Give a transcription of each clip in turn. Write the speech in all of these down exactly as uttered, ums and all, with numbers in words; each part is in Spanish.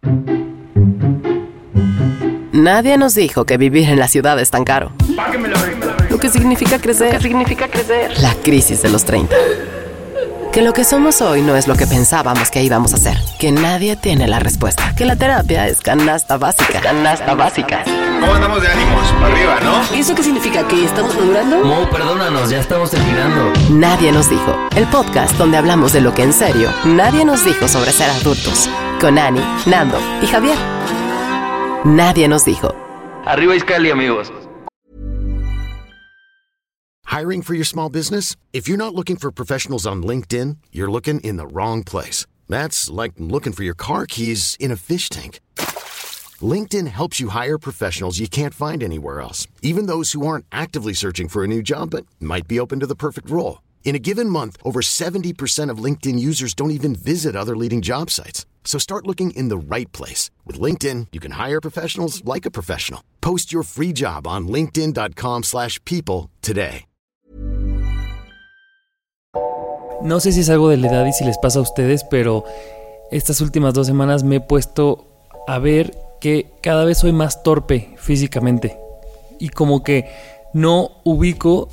Nadie nos dijo que vivir en la ciudad es tan caro. Lo que significa crecer. Lo que significa crecer. La crisis de los treinta. Que lo que somos hoy no es lo que pensábamos que íbamos a ser. Que nadie tiene la respuesta. Que la terapia es canasta básica. Canasta básica. ¿Cómo andamos de ánimos? Para arriba, ¿no? ¿Y eso qué significa? ¿Que estamos madurando? Mo, perdónanos, ya estamos terminando. Nadie nos dijo. El podcast donde hablamos de lo que en serio nadie nos dijo sobre ser adultos. Con Ani, Nando y Javier. Nadie nos dijo. Arriba Iscali, amigos. Hiring for your small business? If you're not looking for professionals on LinkedIn, you're looking in the wrong place. That's like looking for your car keys in a fish tank. LinkedIn helps you hire professionals you can't find anywhere else, even those who aren't actively searching for a new job but might be open to the perfect role. In a given month, over seventy percent of LinkedIn users don't even visit other leading job sites. So start looking in the right place. With LinkedIn, you can hire professionals like a professional. Post your free job on linkedin.com slash people today. No sé si es algo de la edad y si les pasa a ustedes, pero estas últimas dos semanas me he puesto a ver que cada vez soy más torpe físicamente. Y como que no ubico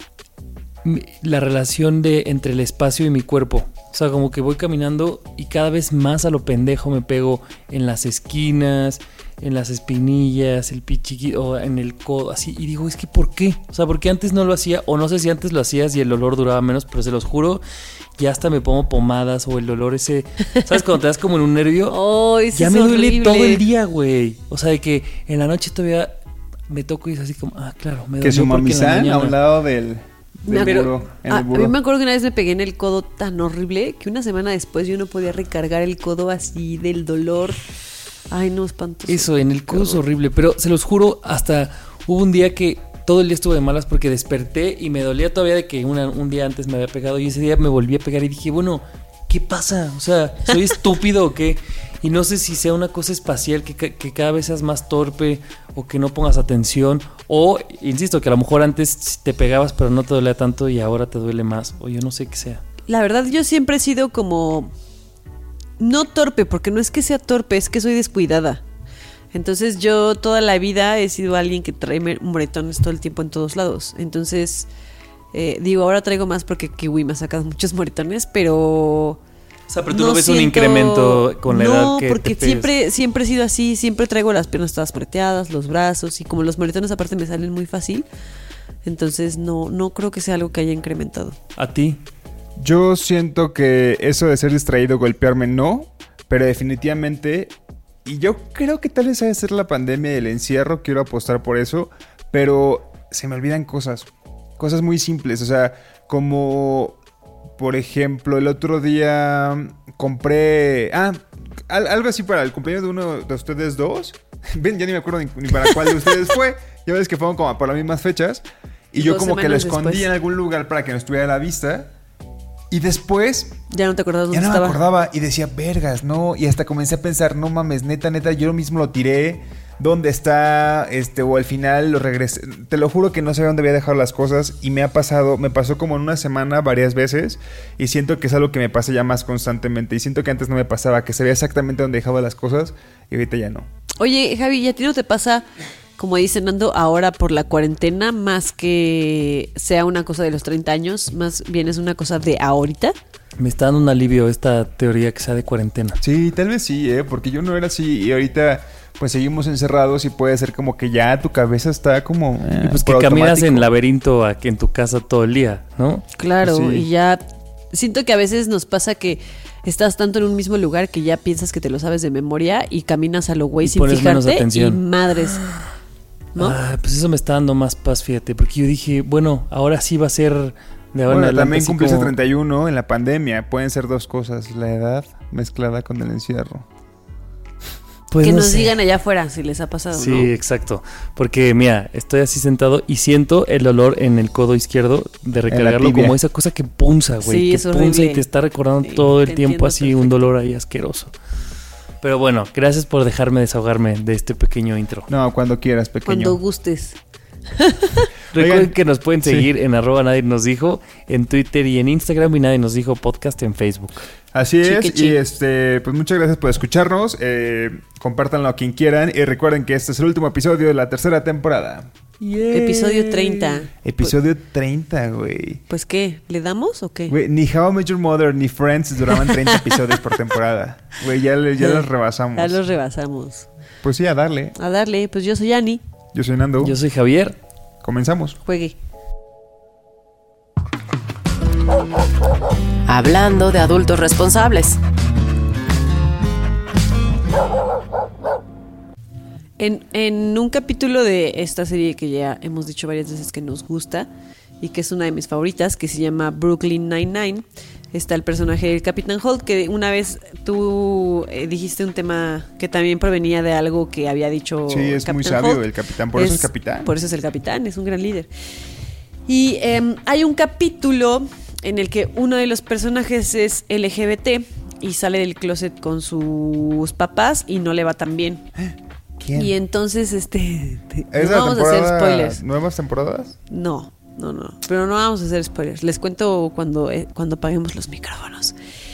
la relación de entre el espacio y mi cuerpo. O sea, como que voy caminando y cada vez más a lo pendejo me pego en las esquinas, en las espinillas, el pichiqui o en el codo, así. Y digo, es que ¿por qué? O sea, porque antes no lo hacía, o no sé si antes lo hacías y el olor duraba menos, pero se los juro, ya hasta me pongo pomadas o el olor ese, ¿sabes? Cuando te das como en un nervio, oh, ya me duele horrible. Todo el día, güey. O sea, de que en la noche todavía me toco y es así como, ah, claro, me que su mamizán a un lado del... Del pero, buró, en a, el buró. a mí me acuerdo que una vez me pegué en el codo tan horrible que una semana después yo no podía recargar el codo así del dolor. Ay, no, espantoso. Eso, en el codo es horrible, pero se los juro, hasta hubo un día que todo el día estuve de malas porque desperté y me dolía todavía de que una, un día antes me había pegado y ese día me volví a pegar y dije, bueno, ¿qué pasa? O sea, ¿soy estúpido o qué? Y no sé si sea una cosa espacial, que, que cada vez seas más torpe o que no pongas atención. O, insisto, que a lo mejor antes te pegabas pero no te dolía tanto y ahora te duele más. O yo no sé qué sea. La verdad, yo siempre he sido como... No torpe, porque no es que sea torpe, es que soy descuidada. Entonces yo toda la vida he sido alguien que trae moretones todo el tiempo en todos lados. Entonces, eh, digo, ahora traigo más porque Kiwi me ha sacado muchos moretones, pero... O sea, pero tú no, no ves siento... un incremento con la no, edad que No, porque te siempre, siempre he sido así. Siempre traigo las piernas todas moreteadas, los brazos. Y como los moretones aparte me salen muy fácil, entonces no, no creo que sea algo que haya incrementado. ¿A ti? Yo siento que eso de ser distraído, golpearme, no. Pero definitivamente... Y yo creo que tal vez ha de ser la pandemia y el encierro. Quiero apostar por eso. Pero se me olvidan cosas. Cosas muy simples. O sea, como... Por ejemplo, el otro día compré... Ah, algo así para el cumpleaños de uno de ustedes dos. Ven, ya ni me acuerdo ni, ni para cuál de ustedes fue. Ya ves que fueron como por las mismas fechas. Y yo como que lo escondí después en algún lugar para que no estuviera a la vista. Y después... Ya no te acordabas dónde estaba. Ya no estaba. me acordaba. Y decía, vergas, no. Y hasta comencé a pensar, no mames, neta, neta, yo mismo lo tiré. ¿Dónde está? Este, o al final lo regresé. Te lo juro que no sabía dónde había dejado las cosas. Y me ha pasado, me pasó como en una semana varias veces. Y siento que es algo que me pasa ya más constantemente. Y siento que antes no me pasaba, que sabía exactamente dónde dejaba las cosas. Y ahorita ya no. Oye, Javi, ¿y a ti no te pasa, como dice Nando, ahora por la cuarentena, más que sea una cosa de los treinta años, más bien es una cosa de ahorita? Me está dando un alivio esta teoría que sea de cuarentena. Sí, tal vez sí, ¿eh? Porque yo no era así y ahorita... Pues seguimos encerrados y puede ser como que ya tu cabeza está como... Eh, y pues que caminas en laberinto aquí en tu casa todo el día, ¿no? Claro, sí. Y ya... Siento que a veces nos pasa que estás tanto en un mismo lugar que ya piensas que te lo sabes de memoria y caminas a lo güey sin fijarte y madres, ¿no? Ah, pues eso me está dando más paz, fíjate, porque yo dije, bueno, ahora sí va a ser... De ahora bueno, en también cumpliste como... treinta y uno en la pandemia. Pueden ser dos cosas, la edad mezclada con el encierro. Pues que no nos sé. digan allá afuera si les ha pasado, sí, ¿no? Sí, exacto. Porque, mira, estoy así sentado y siento el olor en el codo izquierdo de recargarlo como esa cosa que punza, güey. Sí, que es punza horrible. y te está recordando Sí, todo el te tiempo entiendo así perfecto. un dolor ahí asqueroso. Pero bueno, gracias por dejarme desahogarme de este pequeño intro. No, cuando quieras, pequeño. Cuando gustes. Recuerden Oigan, que nos pueden seguir sí. en arroba nadie nos dijo, en Twitter y en Instagram, y nadie nos dijo podcast en Facebook. Así es, Chique, chique. y este, pues muchas gracias por escucharnos. Eh, compártanlo a quien quieran. Y recuerden que este es el último episodio de la tercera temporada. Yay. Episodio treinta. Episodio treinta, güey. Pues, ¿qué? ¿Le damos o qué? Güey, ni How I Met Your Mother ni Friends duraban treinta episodios por temporada. Güey, ya, le- ya los rebasamos. Ya los rebasamos. Pues sí, a darle. A darle, pues yo soy Ani. Yo soy Nando. Yo soy Javier. Comenzamos. Juegue. Hablando de adultos responsables. En, en un capítulo de esta serie que ya hemos dicho varias veces que nos gusta y que es una de mis favoritas, que se llama Brooklyn Nine-Nine, está el personaje del Capitán Holt, que una vez tú eh, dijiste un tema que también provenía de algo que había dicho Sí, es muy Capitán sabio Holt. el capitán. Por eso es capitán. Por eso es el capitán, es un gran líder. Y eh, hay un capítulo en el que uno de los personajes es L G B T y sale del closet con sus papás y no le va tan bien. ¿Quién? Y entonces, este... te- ¿Es no la vamos a hacer temporada- spoilers. ¿Nuevas temporadas? No, no, no. Pero no vamos a hacer spoilers. Les cuento cuando, eh, cuando apaguemos los micrófonos.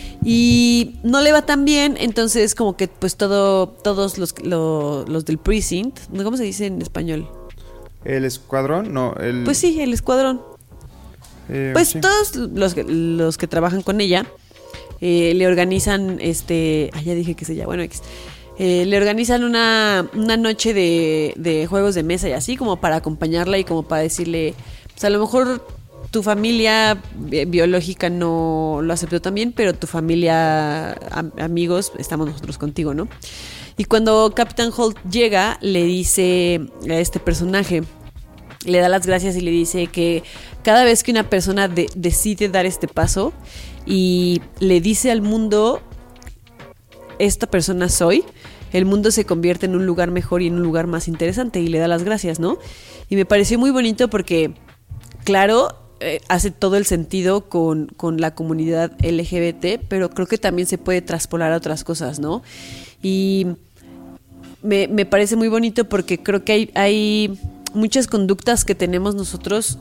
Y no le va tan bien, entonces como que pues todo, todos los, lo- los del precinct, ¿cómo se dice en español? ¿El escuadrón? No, el... Pues sí, el escuadrón. eh, Pues sí. todos los que, los que trabajan con ella eh, le organizan, este, ah, ya dije que se llama, bueno, X. Eh, le organizan una, una noche de, de juegos de mesa y así, como para acompañarla y como para decirle, pues a lo mejor tu familia bi- biológica no lo aceptó también, pero tu familia, am- amigos, estamos nosotros contigo, ¿no? Y cuando Captain Holt llega, le dice a este personaje, le da las gracias y le dice que cada vez que una persona de- decide dar este paso y le dice al mundo, esta persona soy, el mundo se convierte en un lugar mejor y en un lugar más interesante, y le da las gracias, ¿no? Y me pareció muy bonito porque, claro, eh, hace todo el sentido con, con la comunidad L G B T, pero creo que también se puede traspolar a otras cosas, ¿no? Y me, me parece muy bonito porque creo que hay, hay muchas conductas que tenemos nosotros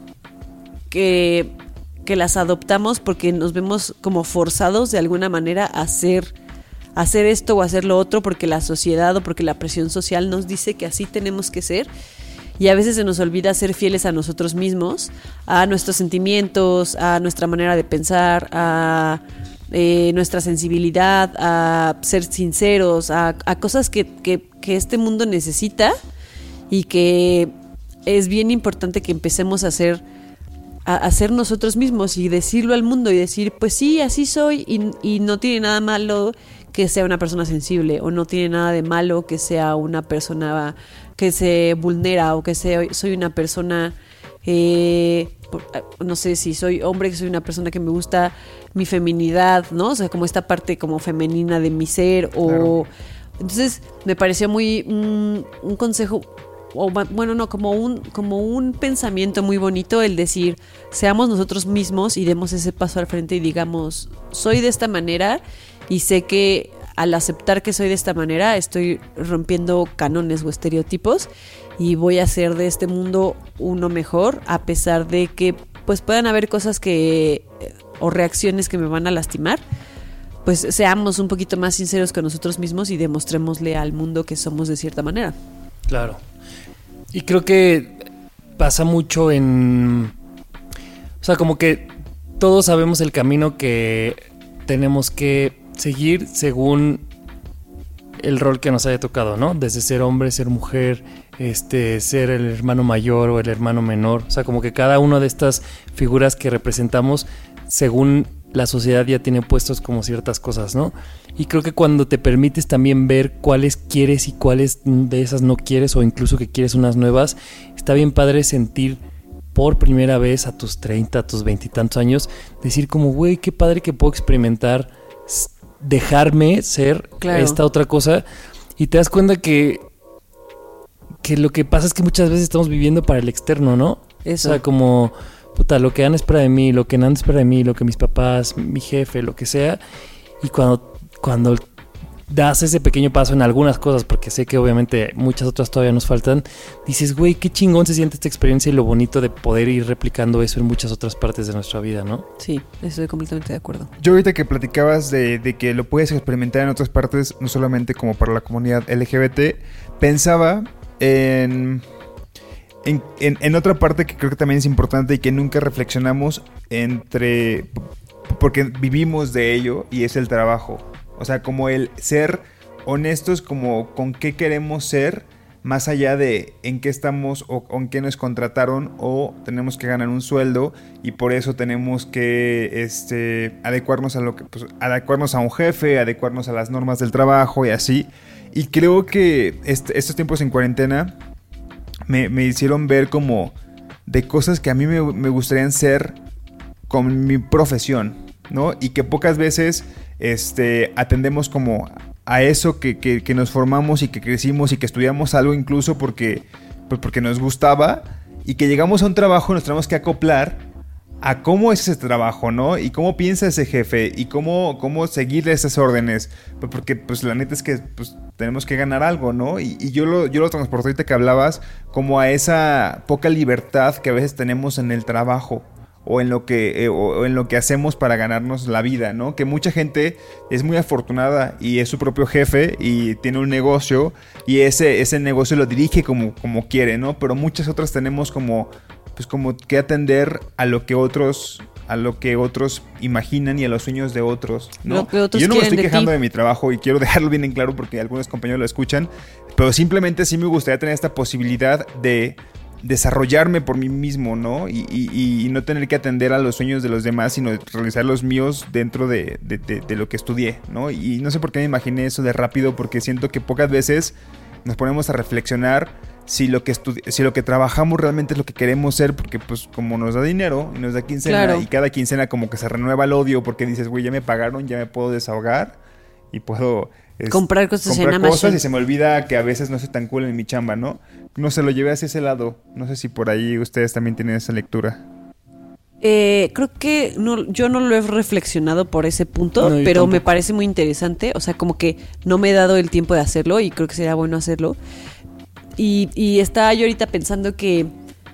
que, que las adoptamos porque nos vemos como forzados de alguna manera a hacer, a hacer esto o hacer lo otro porque la sociedad o porque la presión social nos dice que así tenemos que ser. Y a veces se nos olvida ser fieles a nosotros mismos, a nuestros sentimientos, a nuestra manera de pensar, a eh, nuestra sensibilidad, a ser sinceros, a, a cosas que, que, que este mundo necesita y que es bien importante que empecemos a hacer, a, a ser nosotros mismos y decirlo al mundo y decir, pues sí, así soy, y, y no tiene nada malo que sea una persona sensible, o no tiene nada de malo que sea una persona que se vulnera, o que sea, soy una persona, eh, por- no sé si soy hombre, que soy una persona que me gusta mi feminidad, ¿no? O sea, como esta parte como femenina de mi ser, o... Claro. Entonces, me pareció muy un, un consejo, o ma- bueno, no, como un, como un pensamiento muy bonito el decir, seamos nosotros mismos y demos ese paso al frente y digamos, soy de esta manera y sé que al aceptar que soy de esta manera estoy rompiendo cánones o estereotipos y voy a hacer de este mundo uno mejor, a pesar de que pues puedan haber cosas que o reacciones que me van a lastimar. Pues seamos un poquito más sinceros con nosotros mismos y demostrémosle al mundo que somos de cierta manera. Claro. Y creo que pasa mucho en... O sea, como que todos sabemos el camino que tenemos que seguir según el rol que nos haya tocado, ¿no? Desde ser hombre, ser mujer, este, ser el hermano mayor o el hermano menor. O sea, como que cada una de estas figuras que representamos, según la sociedad ya tiene puestos como ciertas cosas, ¿no? Y creo que cuando te permites también ver cuáles quieres y cuáles de esas no quieres, o incluso que quieres unas nuevas, está bien padre sentir por primera vez a tus treinta, a tus veintitantos años, decir como, güey, qué padre que puedo experimentar, s- dejarme ser Claro. esta otra cosa, y te das cuenta que que lo que pasa es que muchas veces estamos viviendo para el externo, ¿no? Eso. O sea, como, puta, lo que Ana espera de mí, lo que Nando espera de mí, lo que mis papás, mi jefe, lo que sea. Y cuando, cuando das ese pequeño paso en algunas cosas, porque sé que obviamente muchas otras todavía nos faltan, dices, güey, qué chingón se siente esta experiencia y lo bonito de poder ir replicando eso en muchas otras partes de nuestra vida, ¿no? Sí, estoy completamente de acuerdo. Yo ahorita que platicabas de, de que lo puedes experimentar en otras partes, no solamente como para la comunidad L G B T, pensaba en, en, en, en otra parte que creo que también es importante y que nunca reflexionamos entre... porque vivimos de ello, y es el trabajo. O sea, como el ser honestos como con qué queremos ser, más allá de en qué estamos o, o en qué nos contrataron o tenemos que ganar un sueldo y por eso tenemos que este, adecuarnos a lo que pues, adecuarnos a un jefe, adecuarnos a las normas del trabajo y así. Y creo que este, estos tiempos en cuarentena me, me hicieron ver como de cosas que a mí me, me gustarían ser con mi profesión, ¿no? Y que pocas veces este, atendemos como a eso que, que, que nos formamos y que crecimos y que estudiamos algo incluso porque, pues porque nos gustaba, y que llegamos a un trabajo y nos tenemos que acoplar a cómo es ese trabajo, ¿no? Y cómo piensa ese jefe y cómo, cómo seguirle esas órdenes, pues porque pues la neta es que pues, tenemos que ganar algo, ¿no? Y, y yo lo, yo lo transporté ahorita que hablabas como a esa poca libertad que a veces tenemos en el trabajo. O en lo que eh, o en lo que hacemos para ganarnos la vida, ¿no? Que mucha gente es muy afortunada y es su propio jefe y tiene un negocio y ese, ese negocio lo dirige como, como quiere, ¿no? Pero muchas otras tenemos como, pues como que atender a lo que otros, a lo que otros imaginan y a los sueños de otros, ¿no? Lo que otros Yo no me estoy quieren de quejando ti. de mi trabajo y quiero dejarlo bien en claro porque algunos compañeros lo escuchan, pero simplemente sí me gustaría tener esta posibilidad de desarrollarme por mí mismo, ¿no? Y, y, y no tener que atender a los sueños de los demás, sino realizar los míos dentro de, de, de, de lo que estudié, ¿no? Y no sé por qué me imaginé eso de rápido, porque siento que pocas veces nos ponemos a reflexionar si lo que estudi- si lo que trabajamos realmente es lo que queremos ser, porque pues como nos da dinero y nos da quincena, Claro. y cada quincena como que se renueva el odio porque dices, güey, ya me pagaron, ya me puedo desahogar y puedo... Es, Comprar cosas comprar en cosas Amazon. y se me olvida que a veces no soy tan cool en mi chamba, ¿no? No se lo llevé hacia ese lado. No sé si por ahí ustedes también tienen esa lectura. Eh, creo que no, yo no lo he reflexionado por ese punto, No, yo pero tampoco. me parece muy interesante. O sea, como que no me he dado el tiempo de hacerlo y creo que sería bueno hacerlo. Y, y estaba yo ahorita pensando que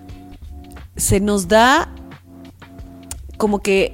se nos da como que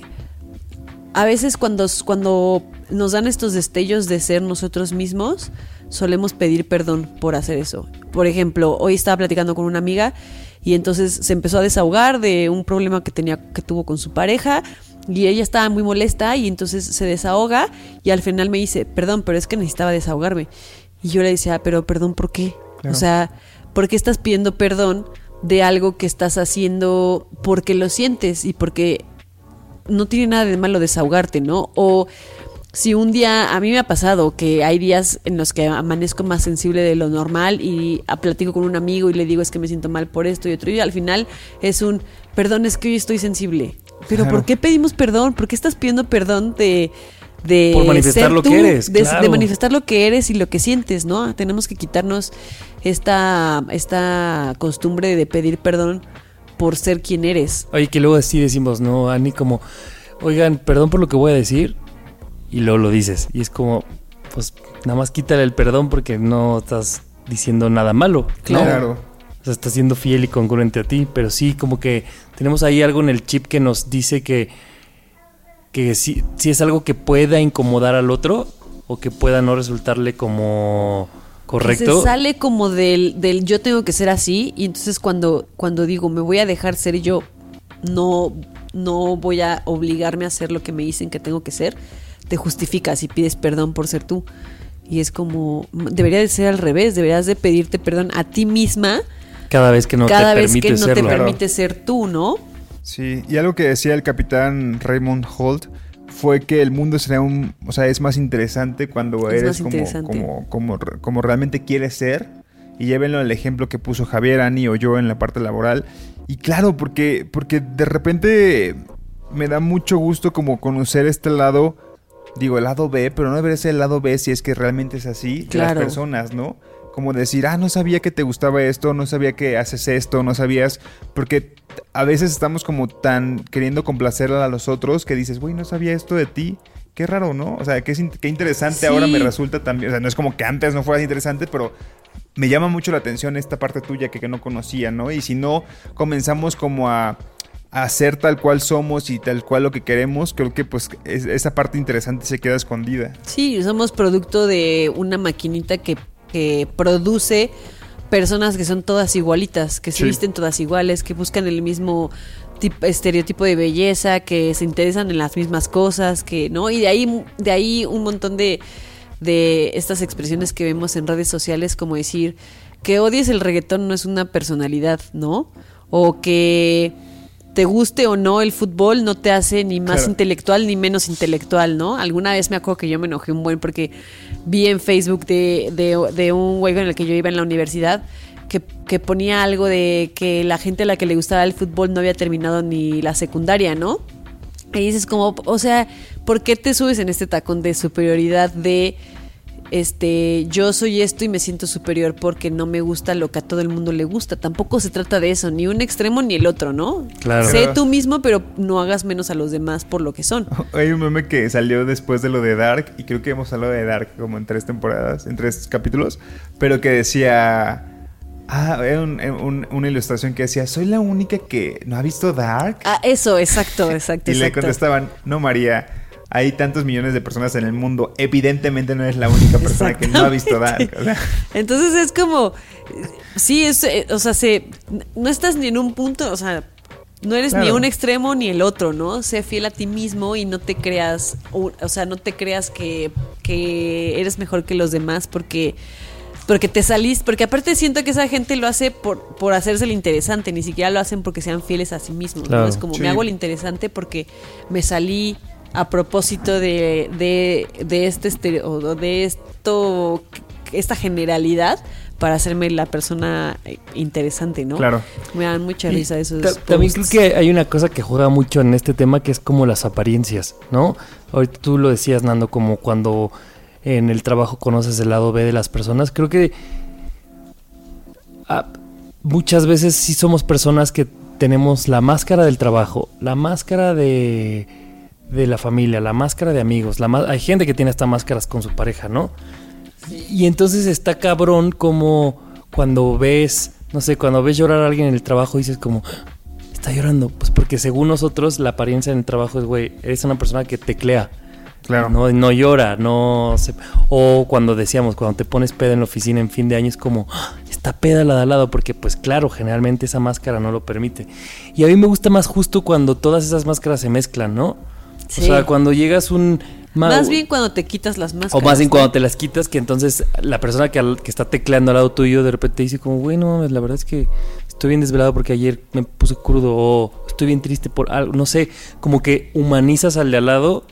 a veces cuando, cuando nos dan estos destellos de ser nosotros mismos, solemos pedir perdón por hacer eso. Por ejemplo, hoy estaba platicando con una amiga y entonces se empezó a desahogar de un problema que tenía, que tuvo con su pareja, y ella estaba muy molesta y entonces se desahoga y al final me dice, perdón, pero es que necesitaba desahogarme. Y yo le decía, pero perdón, ¿por qué? Claro. O sea, ¿por qué estás pidiendo perdón de algo que estás haciendo porque lo sientes y porque no tiene nada de malo desahogarte, ¿no? O si un día, a mí me ha pasado que hay días en los que amanezco más sensible de lo normal y a- platico con un amigo y le digo es que me siento mal por esto y otro, y al final es un, perdón, es que hoy estoy sensible. Pero Claro. ¿por qué pedimos perdón? ¿Por qué estás pidiendo perdón de... de Por manifestar ser lo tú, que eres, de, claro. de manifestar lo que eres y lo que sientes, ¿no? Tenemos que quitarnos esta, esta costumbre de pedir perdón por ser quien eres. Oye, que luego así decimos, ¿no, Ani? Como, oigan, perdón por lo que voy a decir, y luego lo dices. Y es como, pues, nada más quítale el perdón porque no estás diciendo nada malo. ¿no? Claro. O sea, estás siendo fiel y congruente a ti, pero sí, como que tenemos ahí algo en el chip que nos dice que, que sí, sí es algo que pueda incomodar al otro o que pueda no resultarle como Que correcto. se sale como del, del yo tengo que ser así, y entonces cuando, cuando digo me voy a dejar ser yo, no, no voy a obligarme a hacer lo que me dicen que tengo que ser, te justificas y pides perdón por ser tú. Y es como, debería de ser al revés, deberías de pedirte perdón a ti misma Cada vez que no cada te vez permite que no serlo. te permite ser tú, ¿no? Sí, y algo que decía el capitán Raymond Holt fue que el mundo será un, o sea, es más interesante cuando Es eres más como, interesante. como, como, como realmente quieres ser. Y llévenlo al ejemplo que puso Javier, Ani o yo en la parte laboral. Y claro, porque, porque de repente me da mucho gusto como conocer este lado, digo, el lado B, pero no debería ser el lado B si es que realmente es así, de Claro. las personas, ¿no? Como decir, ah, no sabía que te gustaba esto, no sabía que haces esto, no sabías, porque a veces estamos como tan queriendo complacer a los otros que dices, güey, no sabía esto de ti, qué raro, ¿no? O sea, qué, qué interesante Sí. ahora me resulta también. O sea, no es como que antes no fuera interesante, pero me llama mucho la atención esta parte tuya que, que no conocía, ¿no? Y si no comenzamos como a, a ser tal cual somos y tal cual lo que queremos, creo que pues es, esa parte interesante se queda escondida. Sí, somos producto de una maquinita que, que produce personas que son todas igualitas, que se Sí. visten todas iguales, que buscan el mismo tip- estereotipo de belleza, que se interesan en las mismas cosas, que no, y de ahí, de ahí un montón de, de estas expresiones que vemos en redes sociales, como decir que odies el reggaetón no es una personalidad, ¿no? O que te guste o no el fútbol no te hace ni más Claro. intelectual ni menos intelectual, ¿no? Alguna vez me acuerdo que yo me enojé un buen porque vi en Facebook de, de, de un güey con el que yo iba en la universidad que, que ponía algo de que la gente a la que le gustaba el fútbol no había terminado ni la secundaria, ¿no? Y dices como, o sea, ¿por qué te subes en este tacón de superioridad de este, yo soy esto y me siento superior porque no me gusta lo que a todo el mundo le gusta? Tampoco se trata de eso, ni un extremo ni el otro, ¿no? Claro. Sé tú mismo, pero no hagas menos a los demás por lo que son. Hay un meme que salió después de lo de Dark, y creo que hemos hablado de Dark como en tres temporadas, en tres capítulos, pero que decía... Ah, era un- un- una ilustración que decía, soy la única que no ha visto Dark. Ah, eso, exacto, exacto, Y le exacto. contestaban, no María, hay tantos millones de personas en el mundo, evidentemente no eres la única persona que no ha visto Dark. O sea, Entonces es como, sí, es, eh, o sea, se, no estás ni en un punto, o sea, no eres Claro. ni un extremo ni el otro, ¿no? Sé fiel a ti mismo y no te creas, o, o sea, no te creas que, que eres mejor que los demás porque... Porque te salís, porque aparte siento que esa gente lo hace por, por hacerse el interesante, ni siquiera lo hacen porque sean fieles a sí mismos, Claro. ¿no? Es como, Sí. me hago el interesante porque me salí a propósito de, de, de este estereo, o de esto, esta generalidad para hacerme la persona interesante, ¿no? Claro. Me dan mucha Y risa esos ta- También creo posts. que hay una cosa que juega mucho en este tema que es como las apariencias, ¿no? Ahorita tú lo decías, Nando, como cuando en el trabajo conoces el lado B de las personas. Creo que ah, muchas veces sí somos personas que tenemos la máscara del trabajo, la máscara de, de la familia, la máscara de amigos. La ma- hay gente que tiene hasta máscaras con su pareja, ¿no? Y entonces está cabrón como cuando ves, no sé, cuando ves llorar a alguien en el trabajo dices como, está llorando. Pues porque según nosotros la apariencia en el trabajo es, güey, eres una persona que teclea. claro. No, no llora, no se... O cuando decíamos, cuando te pones peda en la oficina en fin de año es como, ¡ah! Está peda la de al lado, porque pues claro, generalmente esa máscara no lo permite. Y a mí me gusta más justo cuando todas esas máscaras se mezclan, ¿no? Sí. O sea, cuando llegas un... ma- Más bien cuando te quitas las máscaras. o más bien ¿no? cuando te las quitas, que entonces la persona que, al- que está tecleando al lado tuyo de repente dice como, güey, no mames, la verdad es que estoy bien desvelado porque ayer me puse crudo, o estoy bien triste por algo, no sé, como que humanizas al de al lado.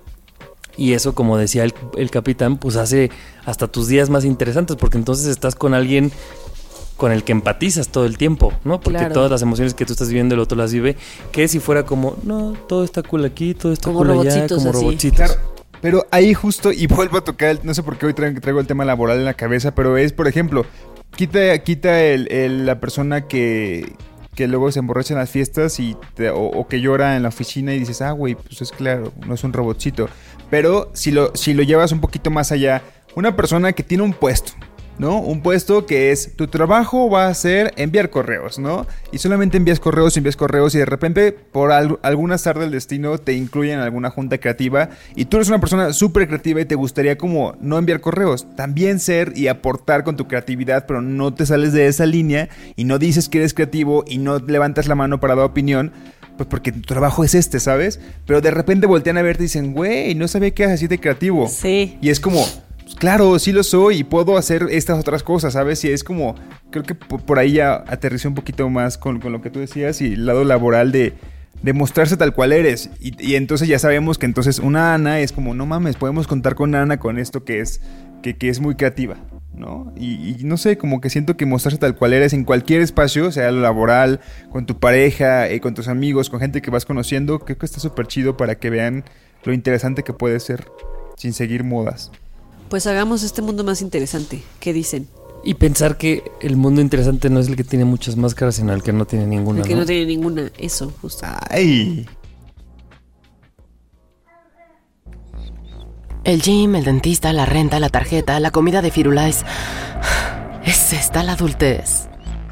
Y eso, como decía el, el capitán, pues hace hasta tus días más interesantes, porque entonces estás con alguien con el que empatizas todo el tiempo, ¿no? Porque Claro. todas las emociones que tú estás viviendo el otro las vive, que si fuera como, no, todo está cool aquí, todo está Como cool allá, robotcitos como así. robotcitos. Claro, pero ahí justo, y vuelvo a tocar, el- no sé por qué hoy traigo, traigo el tema laboral en la cabeza, pero es, por ejemplo, quita, quita el, el- la persona que, que luego se emborracha en las fiestas y te- o, o que llora en la oficina y dices, ah, güey, pues es claro, no es un robotcito. Pero si lo, si lo llevas un poquito más allá, una persona que tiene un puesto, ¿no? Un puesto que es, tu trabajo va a ser enviar correos, ¿no? Y solamente envías correos, envías correos y de repente por al, algún azar del destino te incluyen en alguna junta creativa y tú eres una persona súper creativa y te gustaría como no enviar correos, también ser y aportar con tu creatividad, pero no te sales de esa línea y no dices que eres creativo y no levantas la mano para dar opinión. Pues porque tu trabajo es este, ¿sabes? Pero de repente voltean a verte y dicen, güey, no sabía que eras así de creativo. Sí. Y es como, pues, claro, sí lo soy y puedo hacer estas otras cosas, ¿sabes? Y es como, creo que por, por ahí ya aterricé un poquito más con, con lo que tú decías y el lado laboral de, de mostrarse tal cual eres. Y, y entonces ya sabemos que entonces una Ana es como, no mames, podemos contar con Ana con esto que es, que, que es muy creativa, ¿no? Y, y no sé, como que siento que mostrarse tal cual eres en cualquier espacio, sea lo laboral, con tu pareja, eh, con tus amigos, con gente que vas conociendo, creo que está súper chido para que vean lo interesante que puede ser sin seguir modas. Pues hagamos este mundo más interesante. ¿Qué dicen? Y pensar que el mundo interesante no es el que tiene muchas máscaras, sino el que no tiene ninguna, El que ¿no? no tiene ninguna. Eso, justo. ¡Ay! El gym, el dentista, la renta, la tarjeta, la comida de Firulais. ¿Es esta la adultez?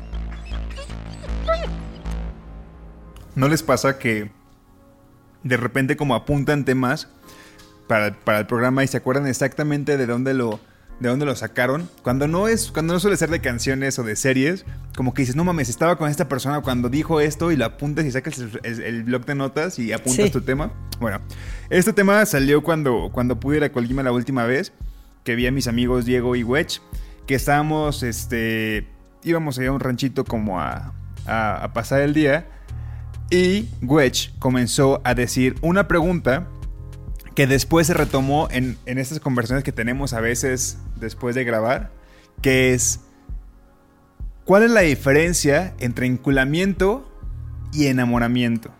¿No les pasa que de repente como apuntan temas para, para el programa y se acuerdan exactamente de dónde lo, de dónde lo sacaron? Cuando no es, cuando no suele ser de canciones o de series, como que dices, no mames, estaba con esta persona cuando dijo esto, y lo apuntas y sacas el, el, el blog de notas y apuntas sí. tu tema. Bueno, este tema salió cuando, cuando pude ir a Colima la última vez, que vi a mis amigos Diego y Wedge, que estábamos, este, íbamos a ir a un ranchito como a, a, a pasar el día. Y Wedge comenzó a decir una pregunta que después se retomó en, en estas conversaciones que tenemos a veces después de grabar, que es: ¿cuál es la diferencia entre enculamiento y enamoramiento?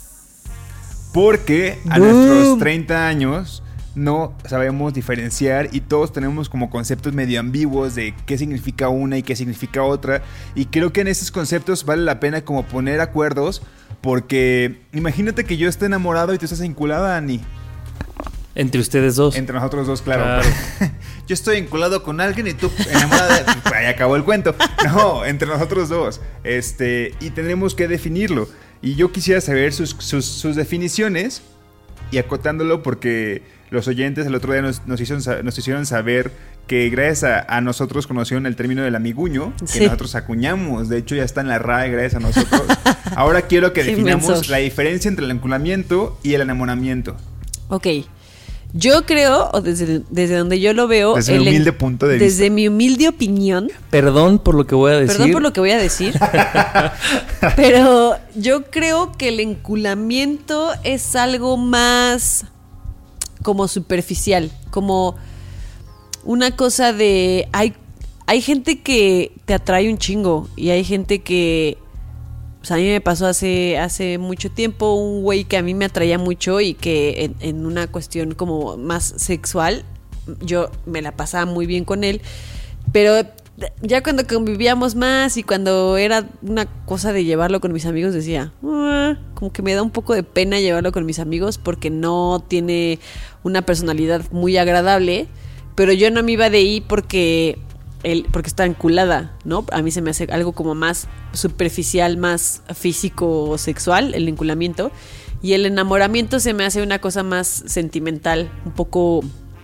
Porque a Boom. nuestros treinta años no sabemos diferenciar y todos tenemos como conceptos medio ambiguos de qué significa una y qué significa otra. Y creo que en esos conceptos vale la pena como poner acuerdos, porque imagínate que yo esté enamorado y tú estás vinculada, Ani. Entre ustedes dos. Entre nosotros dos, claro. Claro. Yo estoy vinculado con alguien y tú enamorada de... Pues ahí acabó el cuento. No, entre nosotros dos. Este, y tenemos que definirlo. Y yo quisiera saber sus, sus, sus definiciones, y acotándolo porque los oyentes el otro día nos, nos, hicieron, nos hicieron saber que gracias a, a nosotros conocieron el término del amiguño, que sí. nosotros acuñamos. De hecho, ya está en la R A E gracias a nosotros. Ahora quiero que definamos inmenso. La diferencia entre el enculamiento y el enamoramiento. Ok. Yo creo, o desde, desde donde yo lo veo... Desde mi humilde punto de desde vista. Desde mi humilde opinión... Perdón por lo que voy a decir. Perdón por lo que voy a decir. Pero yo creo que el enculamiento es algo más como superficial. Como una cosa de... Hay, hay gente que te atrae un chingo y hay gente que... O sea, a mí me pasó hace, hace mucho tiempo un güey que a mí me atraía mucho y que en, en una cuestión como más sexual yo me la pasaba muy bien con él, pero ya cuando convivíamos más y cuando era una cosa de llevarlo con mis amigos decía, ah, como que me da un poco de pena llevarlo con mis amigos porque no tiene una personalidad muy agradable, pero yo no me iba de ahí porque... El, porque está enculada, ¿no? A mí se me hace algo como más superficial, más físico o sexual, el enculamiento. Y el enamoramiento se me hace una cosa más sentimental, un poco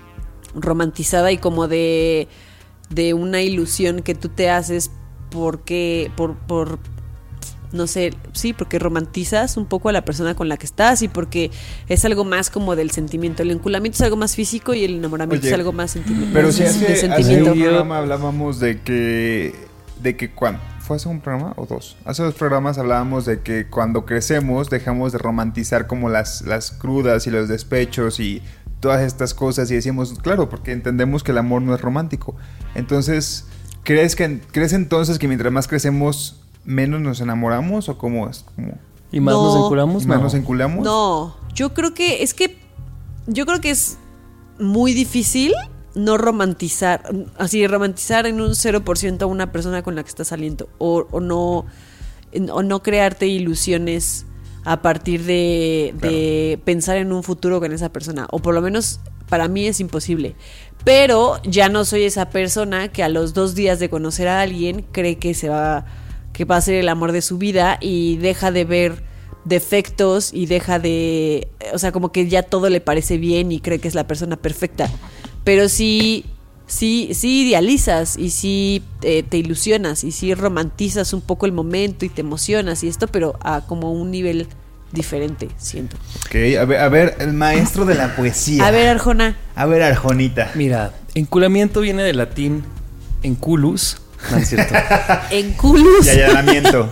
romantizada y como de, de una ilusión que tú te haces porque, por, por, no sé, sí, porque romantizas un poco a la persona con la que estás y porque es algo más como del sentimiento. El enculamiento es algo más físico y el enamoramiento Oye, es algo más sentimiento. Pero si hace, de sentimiento. Hace un programa hablábamos de que, de que cuando, ¿fue hace un programa o dos? Hace dos programas hablábamos de que cuando crecemos dejamos de romantizar como las, las crudas y los despechos y todas estas cosas y decimos, claro, porque entendemos que el amor no es romántico. Entonces, ¿crees que crees entonces que mientras más crecemos menos nos enamoramos o cómo es? ¿Cómo? ¿Y más no. nos enculamos? ¿Y más no. nos enculamos? No, yo creo que es que yo creo que es muy difícil no romantizar, así romantizar en un cero por ciento a una persona con la que estás saliendo o, o no o no crearte ilusiones a partir de, claro. de pensar en un futuro con esa persona, o por lo menos para mí es imposible. Pero ya no soy esa persona que a los dos días de conocer a alguien cree que se va que va a ser el amor de su vida y deja de ver defectos y deja de... O sea, como que ya todo le parece bien y cree que es la persona perfecta. Pero sí, sí, sí idealizas y sí eh, te ilusionas y sí romantizas un poco el momento y te emocionas y esto, pero a como un nivel diferente, siento. Ok, a ver, a ver, el maestro de la poesía. A ver, Arjona. A ver, Arjonita. Mira, enculamiento viene del latín enculus. No es cierto. Enculus. Y allanamiento.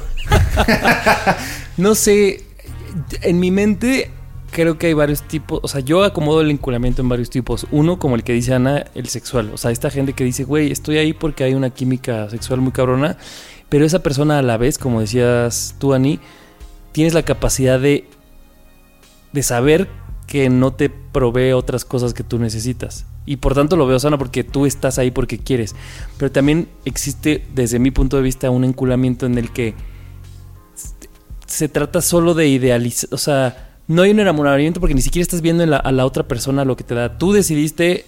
No sé, en mi mente creo que hay varios tipos. O sea, yo acomodo el enculamiento en varios tipos. Uno, como el que dice Ana, el sexual. O sea, esta gente que dice, güey, estoy ahí porque hay una química sexual muy cabrona. Pero esa persona a la vez, como decías tú, Ani, tienes la capacidad de, de saber que no te provee otras cosas que tú necesitas. Y por tanto lo veo sano porque tú estás ahí porque quieres. Pero también existe, desde mi punto de vista, un enculamiento en el que se trata solo de idealizar. O sea, no hay un enamoramiento porque ni siquiera estás viendo en la, a la otra persona lo que te da. Tú decidiste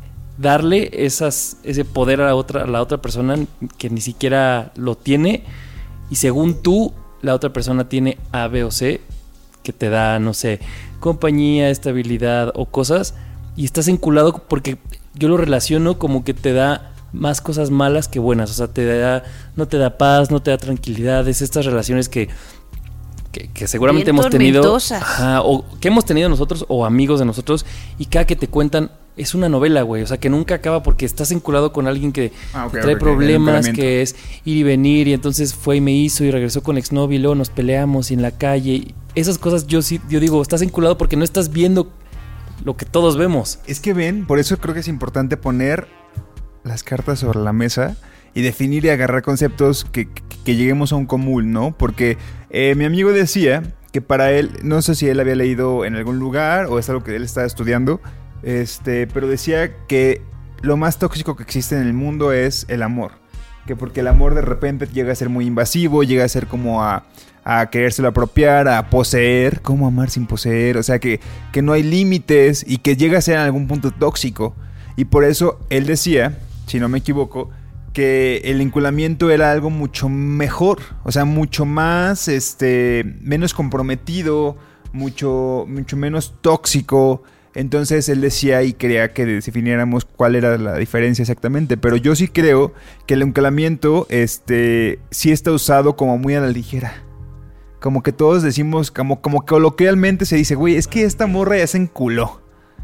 darle esas, ese poder a la, otra, a la otra persona que ni siquiera lo tiene, y según tú, la otra persona tiene A, B o C que te da, no sé, compañía, estabilidad o cosas, y estás enculado porque yo lo relaciono como que te da más cosas malas que buenas. O sea, te da, no te da paz, no te da tranquilidad. Es estas relaciones que Que, que seguramente bien hemos tenido, ajá, o que hemos tenido nosotros o amigos de nosotros, y cada que te cuentan es una novela, güey. O sea, que nunca acaba porque estás enculado con alguien que ah, okay, trae okay, problemas, que es ir y venir, y entonces fue y me hizo y regresó con exnovio y luego nos peleamos y en la calle. Esas cosas yo sí, yo digo, estás enculado porque no estás viendo lo que todos vemos. Es que ven, por eso creo que es importante poner las cartas sobre la mesa y definir y agarrar conceptos que, que, que lleguemos a un común, ¿no? Porque eh, mi amigo decía que para él, no sé si él había leído en algún lugar o es algo que él estaba estudiando, este, pero decía que lo más tóxico que existe en el mundo es el amor. Que porque el amor de repente llega a ser muy invasivo, llega a ser como a, a querérselo apropiar, a poseer. ¿Cómo amar sin poseer? O sea, que, que no hay límites y que llega a ser en algún punto tóxico. Y por eso él decía, si no me equivoco, que el enculamiento era algo mucho mejor, o sea, mucho más, este, menos comprometido, mucho, mucho menos tóxico. Entonces él decía y quería que definiéramos cuál era la diferencia exactamente, pero yo sí creo que el enculamiento, este, sí está usado como muy a la ligera. Como que todos decimos, como, como coloquialmente se dice, güey, es que esta morra ya se enculó.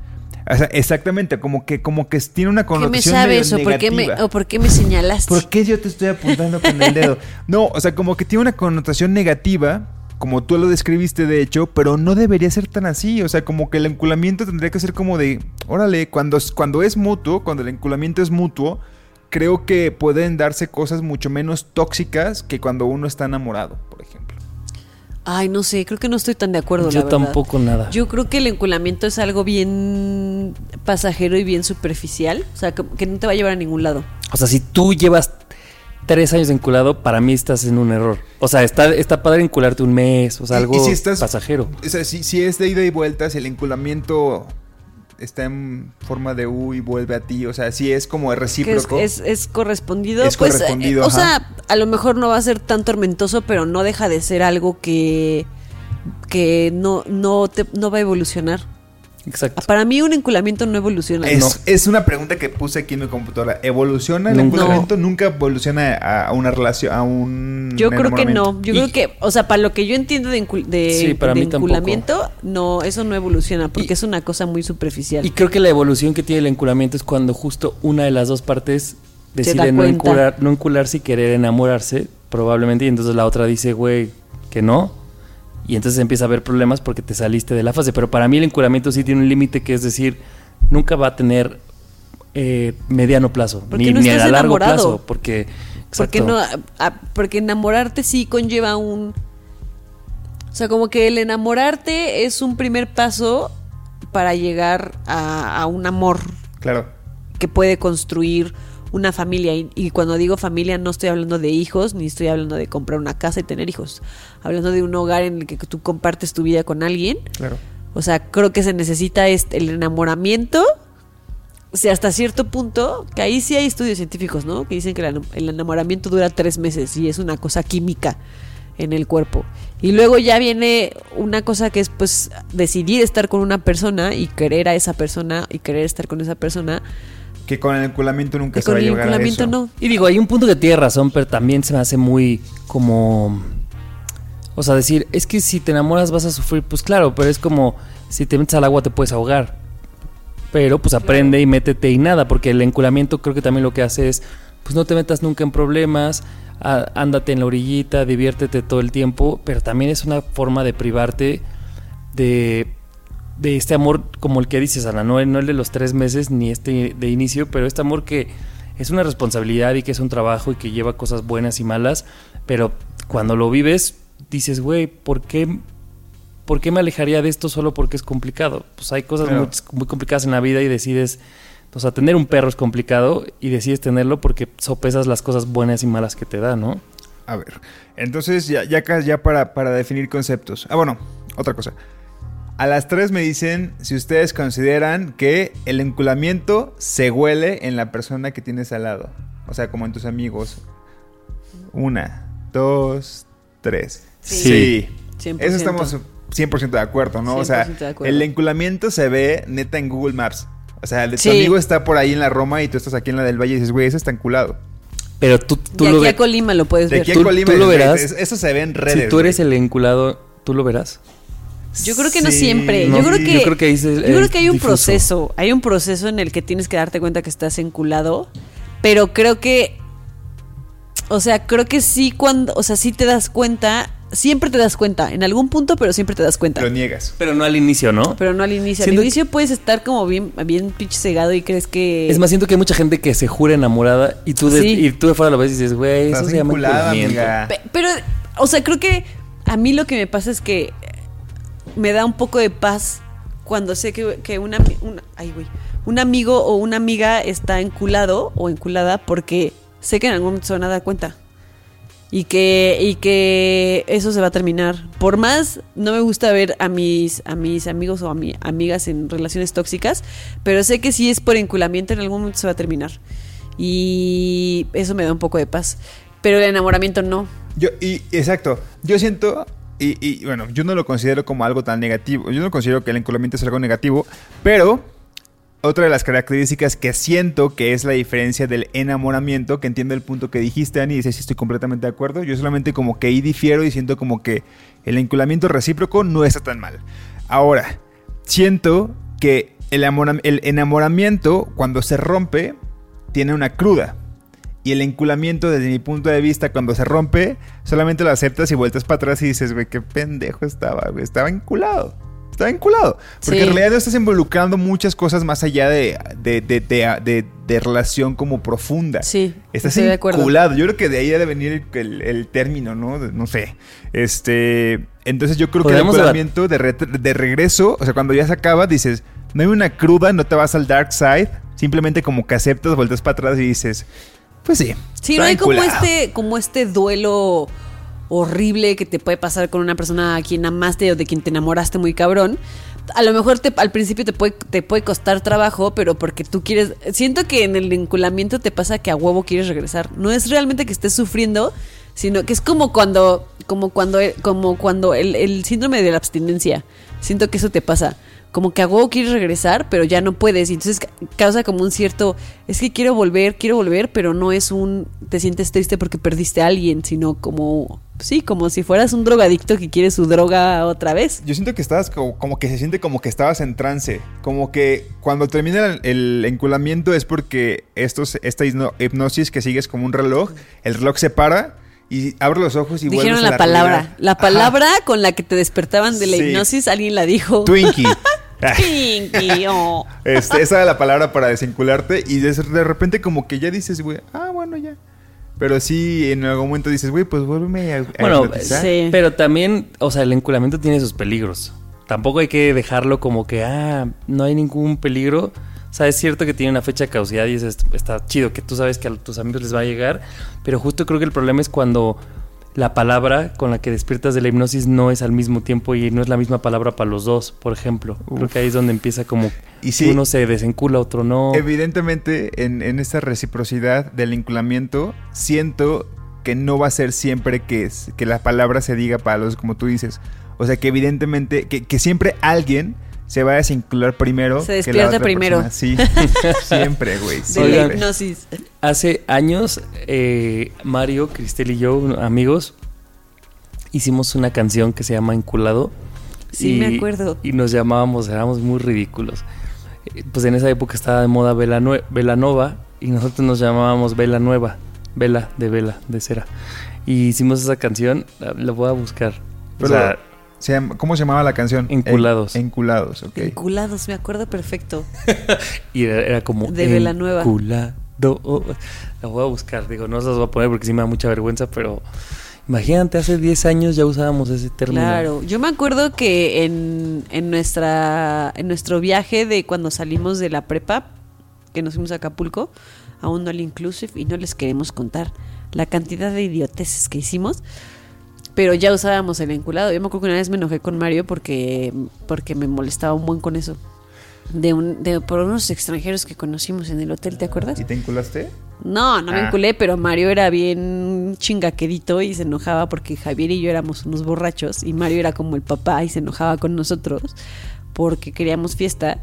O sea, exactamente, como que, como que tiene una connotación ¿Qué me sabes o negativa. por qué me, o por qué me señalaste? ¿Por qué yo te estoy apuntando con el dedo? No, o sea, como que tiene una connotación negativa, como tú lo describiste de hecho, pero no debería ser tan así. O sea, como que el enculamiento tendría que ser como de, órale, cuando, cuando es mutuo, cuando el enculamiento es mutuo, creo que pueden darse cosas mucho menos tóxicas que cuando uno está enamorado, por ejemplo. Ay, no sé, creo que no estoy tan de acuerdo, Yo la verdad. tampoco nada. Yo creo que el enculamiento es algo bien pasajero y bien superficial. O sea, que, que no te va a llevar a ningún lado. O sea, si tú llevas tres años de enculado, para mí estás en un error. O sea, está, está padre encularte un mes, o sea, Y- algo y si estás- pasajero. O sea, si, si es de ida y vuelta, si el enculamiento está en forma de U y vuelve a ti, o sea, si es como Que es, recíproco. es, es correspondido. Es pues, correspondido, eh, o ajá. sea, a lo mejor no va a ser tan tormentoso, pero no deja de ser algo que, que no, no, te, no va a evolucionar. Exacto. Para mí un enculamiento no evoluciona. Es, No. es una pregunta que puse aquí en mi computadora. ¿Evoluciona el Nunca. enculamiento? Nunca evoluciona a, a una relación, a un Yo creo que enamoramiento. no. Yo Y- creo que, o sea, para lo que yo entiendo de, encul- de, Sí, para de mí tampoco. enculamiento, no, eso no evoluciona porque Y- es una cosa muy superficial. Y creo que la evolución que tiene el enculamiento es cuando justo una de las dos partes da decide no cuenta. encular, no encularse y querer enamorarse, probablemente, y entonces la otra dice, güey, que no. Y entonces empieza a haber problemas porque te saliste de la fase. Pero para mí el enculamiento sí tiene un límite, que es decir, nunca va a tener eh, mediano plazo, Porque ni, no ni a estás largo enamorado. plazo. Porque, Porque exacto. no, a- a- porque enamorarte sí conlleva un, o sea, como que el enamorarte es un primer paso para llegar a, a un amor Claro. que puede construir una familia. Y, y cuando digo familia no estoy hablando de hijos, ni estoy hablando de comprar una casa y tener hijos. Hablando de un hogar en el que tú compartes tu vida con alguien. Claro. O sea, creo que se necesita este, el enamoramiento. O sea, hasta cierto punto, que ahí sí hay estudios científicos, ¿no? Que dicen que el, el enamoramiento dura tres meses y es una cosa química en el cuerpo. Y luego ya viene una cosa que es pues decidir estar con una persona y querer a esa persona y querer estar con esa persona. Que con el enculamiento nunca Y se va con a el llegar a enculamiento eso. no. Y digo, hay un punto que tiene razón, pero también se me hace muy como... O sea, decir, es que si te enamoras vas a sufrir, pues claro, pero es como si te metes al agua te puedes ahogar. Pero pues aprende y métete y nada, porque el enculamiento creo que también lo que hace es, pues no te metas nunca en problemas, á- ándate en la orillita, diviértete todo el tiempo, pero también es una forma de privarte de, de este amor como el que dices, Ana, no, no el de los tres meses ni este de inicio, pero este amor que es una responsabilidad y que es un trabajo y que lleva cosas buenas y malas, pero cuando lo vives dices, güey, ¿por qué, ¿por qué me alejaría de esto solo porque es complicado? Pues hay cosas Claro. muy, muy complicadas en la vida y decides, o sea, tener un perro es complicado y decides tenerlo porque sopesas las cosas buenas y malas que te da, ¿no? A ver, entonces ya, ya, acá- ya para, para definir conceptos. Ah, bueno, otra cosa. A las tres me dicen si ustedes consideran que el enculamiento se huele en la persona que tienes al lado. O sea, como en tus amigos. Una, dos, tres. Sí. Sí. cien por ciento. Eso estamos cien por ciento de acuerdo, ¿no? O sea, cien por ciento de acuerdo. el enculamiento se ve neta en Google Maps. O sea, el de tu Sí. amigo está por ahí en la Roma y tú estás aquí en la del Valle y dices, güey, ese está enculado. Pero tú, tú de lo aquí ves. a Colima lo puedes De ver. aquí a Tú- Colima, tú lo güey, verás. es- eso se ve en redes. Si tú eres güey. el enculado, ¿tú lo verás? Yo creo que no Sí, siempre. no, yo creo que, yo creo que ahí se- yo creo es que hay un difuso. proceso. Hay un proceso en el que tienes que darte cuenta que estás enculado. Pero creo que. O sea, creo que sí cuando. O sea, sí te das cuenta. Siempre te das cuenta. En algún punto, pero siempre te das cuenta. Lo niegas. Pero no al inicio, ¿no? Pero no al inicio. Al Siento inicio puedes estar como bien, bien pinche cegado y crees que. Es más, siento que hay mucha gente que se jura enamorada y tú de, Sí. y tú de fuera lo ves y dices, güey, eso Estás se llama enculada, enculamiento. amiga. Pe- Pero, o sea, creo que a mí lo que me pasa es que me da un poco de paz cuando sé que, que una, una- ay, güey, un amigo o una amiga está enculado o enculada porque sé que en algún momento se van a dar cuenta. Y que, y que eso se va a terminar. Por más, no me gusta ver a mis, a mis amigos o a mi, amigas en relaciones tóxicas, pero sé que si es por enculamiento, en algún momento se va a terminar. Y eso me da un poco de paz. Pero el enamoramiento no. Yo, y, exacto. Yo siento, y, y bueno, yo no lo considero como algo tan negativo. Yo no considero que el enculamiento es algo negativo, pero otra de las características que siento que es la diferencia del enamoramiento, que entiendo el punto que dijiste, Ani, y dices, sí, estoy completamente de acuerdo. Yo solamente como que ahí difiero y siento como que el enculamiento recíproco no está tan mal. Ahora, siento que el, amora- el enamoramiento, cuando se rompe, tiene una cruda. Y el enculamiento, desde mi punto de vista, cuando se rompe, solamente lo aceptas y vueltas para atrás y dices, güey, qué pendejo estaba, güey, estaba enculado. Estaba enculado. Porque Sí. en realidad no estás involucrando muchas cosas más allá de, de, de, de, de, de relación como profunda. Sí, Estás estoy de acuerdo. enculado. Yo creo que de ahí debe venir el, el, el término, ¿no? De- No sé. Este. Entonces yo creo que el Podríamos enculamiento de, re- de regreso, o sea, cuando ya se acaba, dices, no hay una cruda, no te vas al dark side. Simplemente como que aceptas, vueltas para atrás y dices, pues sí. Sí, estaba no hay como enculado. este, como este duelo horrible que te puede pasar con una persona a quien amaste o de quien te enamoraste muy cabrón. A lo mejor te, al principio te puede, te puede costar trabajo, pero porque tú quieres... Siento que en el enculamiento te pasa que a huevo quieres regresar. No es realmente que estés sufriendo, sino que es como cuando, como cuando, como cuando el, el síndrome de la abstinencia. Siento que eso te pasa. Como que a huevo quieres regresar, pero ya no puedes. Y entonces ca- causa como un cierto... Es que quiero volver, quiero volver, pero no es un... Te sientes triste porque perdiste a alguien, sino como... Sí, como si fueras un drogadicto que quiere su droga otra vez. Yo siento que estabas como, como que se siente como que estabas en trance. Como que cuando termina el, el enculamiento es porque estos, esta hipno- hipnosis que sigues como un reloj, el reloj se para y abre los ojos y Dijeron vuelves a la, la palabra. realidad. La Ajá. palabra con la que te despertaban de la Sí. hipnosis, alguien la dijo. Twinkie. Twinkie, oh. Este, esa era la palabra para desincularte y de, de repente como que ya dices, güey, ah, bueno, ya. Pero sí, en algún momento dices, güey, pues vuélveme a, a Bueno, hipnotizar. sí. pero también, o sea, el enculamiento tiene sus peligros. Tampoco hay que dejarlo como que, ah, no hay ningún peligro. O sea, es cierto que tiene una fecha de caducidad y eso es- está chido, que tú sabes que a tus amigos les va a llegar. Pero justo creo que el problema es cuando la palabra con la que despiertas de la hipnosis no es al mismo tiempo y no es la misma palabra para los dos, por ejemplo. Creo que ahí es donde empieza como Y sí. uno se desencula, otro no. Evidentemente, en, en esta reciprocidad del enculamiento, siento que no va a ser siempre que, es- que la palabra se diga para los, como tú dices. O sea, que evidentemente, que, que siempre alguien se va a desincular primero. Se que la despierta otra primero. persona. Sí, siempre, güey. De la Oigan. siempre. hipnosis. Hace años, eh, Mario, Cristel y yo, un- amigos, hicimos una canción que se llama Enculado. Sí, me acuerdo. Y nos llamábamos, éramos muy ridículos. Eh, Pues en esa época estaba de moda Vela, Nue- Vela Nova y nosotros nos llamábamos Vela Nueva. Vela, de vela, de cera. Y hicimos esa canción, la, la voy a buscar. O Pero, sea, se llama- ¿cómo se llamaba la canción? Enculados. En- enculados, ok. Enculados, me acuerdo perfecto. y era, era como... De Vela Nueva. Enculado. La voy a buscar, digo, no se las voy a poner porque sí me da mucha vergüenza, pero... Imagínate, hace diez años ya usábamos ese término. Claro, yo me acuerdo que en, en nuestra en nuestro viaje de cuando salimos de la prepa, que nos fuimos a Acapulco, a un all inclusive, y no les queremos contar la cantidad de idioteces que hicimos, pero ya usábamos el enculado. Yo me acuerdo que una vez me enojé con Mario porque, porque me molestaba un buen con eso. De un, de, por unos extranjeros que conocimos en el hotel, ¿te acuerdas? ¿Y te enculaste? No, no me Ah. enculé, pero Mario era bien chingaquedito y se enojaba porque Javier y yo éramos unos borrachos y Mario era como el papá y se enojaba con nosotros porque queríamos fiesta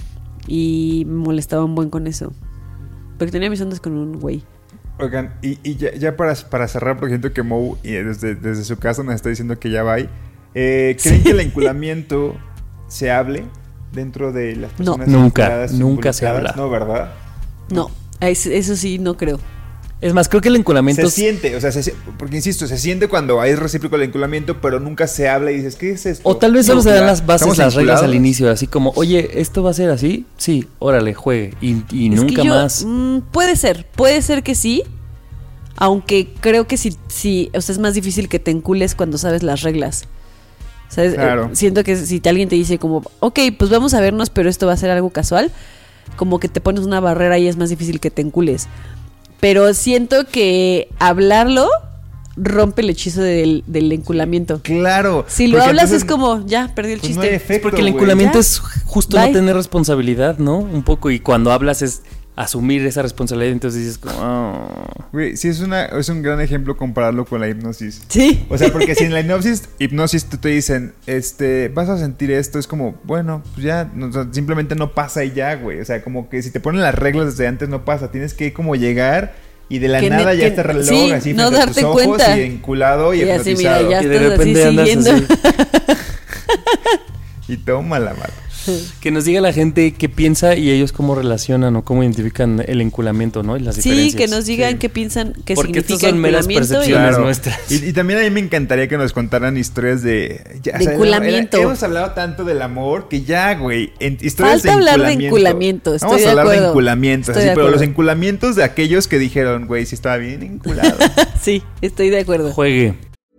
y me molestaba un buen con eso. Porque tenía mis ondas con un güey. Oigan, y, y ya, ya para, para cerrar, porque siento que Mo y desde, desde su casa nos está diciendo que ya va ahí. Eh, ¿Creen Sí. que el enculamiento se hable dentro de las No. personas Nunca, vinculadas, nunca se involucradas? habla. No, ¿verdad? No, eso, eso sí no creo. Es más, creo que el enculamiento... Se siente, o sea, se, porque insisto, se siente cuando hay recíproco el enculamiento, pero nunca se habla y dices, ¿qué es esto? O tal vez solo No, se dan ya, las bases, ¿estamos las reglas al vinculados? inicio, así como, oye, ¿esto va a ser así? Sí, órale, juegue. Y, y Es nunca que yo, más. mm, puede ser, puede ser que sí. Aunque creo que sí, sí, o sea, es más difícil que te encules cuando sabes las reglas. ¿Sabes? Claro. Eh, siento que si alguien te dice como, ok, pues vamos a vernos, pero esto va a ser algo casual, como que te pones una barrera y es más difícil que te encules. Pero siento que hablarlo rompe el hechizo del, del enculamiento. Claro. Si lo porque hablas entonces, es como, ya, perdí el pues chiste. no hay efecto, Porque el güey. enculamiento ¿Ya? es justo Bye. no tener responsabilidad, ¿no? Un poco. Y cuando hablas es asumir esa responsabilidad, entonces dices como... "Ah". Güey, sí es, una, es un gran ejemplo compararlo con la hipnosis. Sí. O sea, porque si en la hipnosis, hipnosis te, te dicen, este, vas a sentir esto, es como, bueno, pues ya, no, o sea, simplemente no pasa y ya, güey. O sea, como que si te ponen las reglas desde antes no pasa, tienes que como llegar y de la Que nada ne- ya que- está el reloj sí, así no frente a darte tus ojos cuenta. y enculado y, Y así, mira, hipnotizado. ya Y de estás repente así andas siguiendo. así. Y toma la mano. Que nos diga la gente qué piensa y ellos cómo relacionan o cómo identifican el enculamiento, ¿no? Y las Sí, diferencias. que nos digan Sí. qué piensan, qué Porque estos significa son meras enculamiento y- percepciones. Claro. nuestras. Y, y también a mí me encantaría que nos contaran historias de... ya, De enculamiento. era- hemos hablado tanto del amor que ya, güey, en historias Falta de hablar de enculamiento. enculamiento, estoy Vamos de a hablar de acuerdo. enculamientos, Estoy así, de pero acuerdo. los enculamientos de aquellos que dijeron, güey, sí estaba bien enculado. Sí, estoy de acuerdo. Juegue.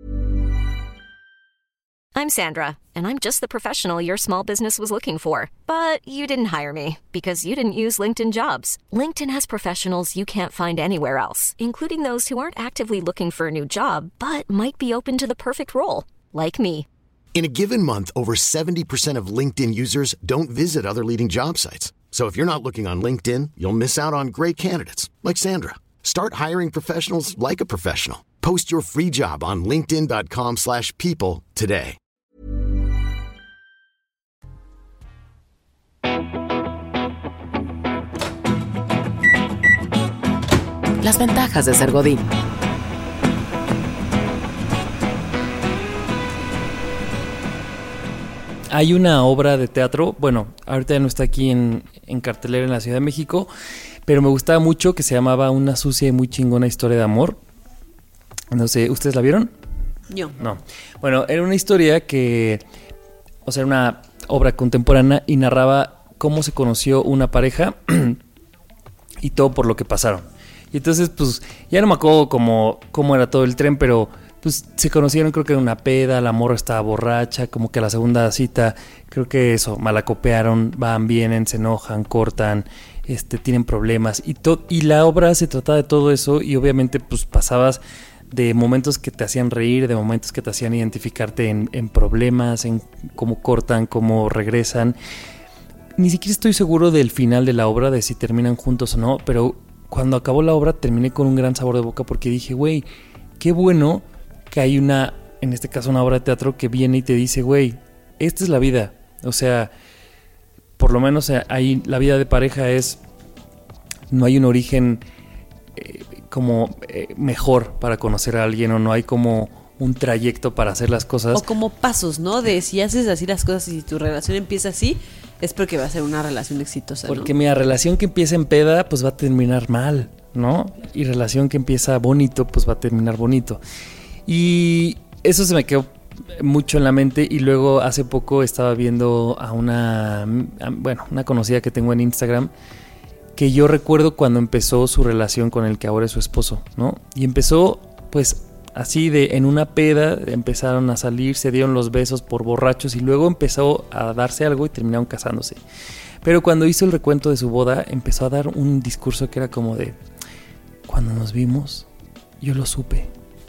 I'm Sandra, and I'm just the professional your small business was looking for. But you didn't hire me because you didn't use LinkedIn Jobs. LinkedIn has professionals you can't find anywhere else, including those who aren't actively looking for a new job, but might be open to the perfect role, like me. In a given month, over seventy percent of LinkedIn users don't visit other leading job sites. So if you're not looking on LinkedIn, you'll miss out on great candidates like Sandra. Start hiring professionals like a professional. Post your free job on linkedin.com slash people today. Las ventajas de ser Godín. Hay una obra de teatro, bueno, ahorita ya no está aquí en, en cartelera en la Ciudad de México, pero me gustaba mucho, que se llamaba Una sucia y muy chingona historia de amor. No sé, ¿ustedes la vieron? Yo. No. Bueno, era una historia que, o sea, era una obra contemporánea y narraba cómo se conoció una pareja y todo por lo que pasaron. Y entonces, pues, ya no me acuerdo cómo, cómo era todo el tren, pero pues se conocieron, creo que en una peda, la morra estaba borracha, como que a la segunda cita, creo que eso, malacopearon, van, vienen, se enojan, cortan, este, tienen problemas. Y, to- y la obra se trataba de todo eso y obviamente, pues, pasabas de momentos que te hacían reír, de momentos que te hacían identificarte en, en problemas, en cómo cortan, cómo regresan. Ni siquiera estoy seguro del final de la obra, de si terminan juntos o no, pero cuando acabó la obra terminé con un gran sabor de boca porque dije, güey, qué bueno que hay una, en este caso una obra de teatro que viene y te dice, güey, esta es la vida. O sea, por lo menos ahí la vida de pareja es, no hay un origen eh, como eh, mejor para conocer a alguien, o no hay como un trayecto para hacer las cosas. O como pasos, ¿no? De si haces así las cosas y si tu relación empieza así, es porque va a ser una relación exitosa, Porque ¿no? mi relación que empieza en peda, pues va a terminar mal, ¿no? Y relación que empieza bonito, pues va a terminar bonito. Y eso se me quedó mucho en la mente. Y luego hace poco estaba viendo a una, a, bueno, una conocida que tengo en Instagram, que yo recuerdo cuando empezó su relación con el que ahora es su esposo, ¿no? Y empezó, pues, así de en una peda, empezaron a salir, se dieron los besos por borrachos y luego empezó a darse algo y terminaron casándose. Pero cuando hizo el recuento de su boda, empezó a dar un discurso que era como de, cuando nos vimos, yo lo supe.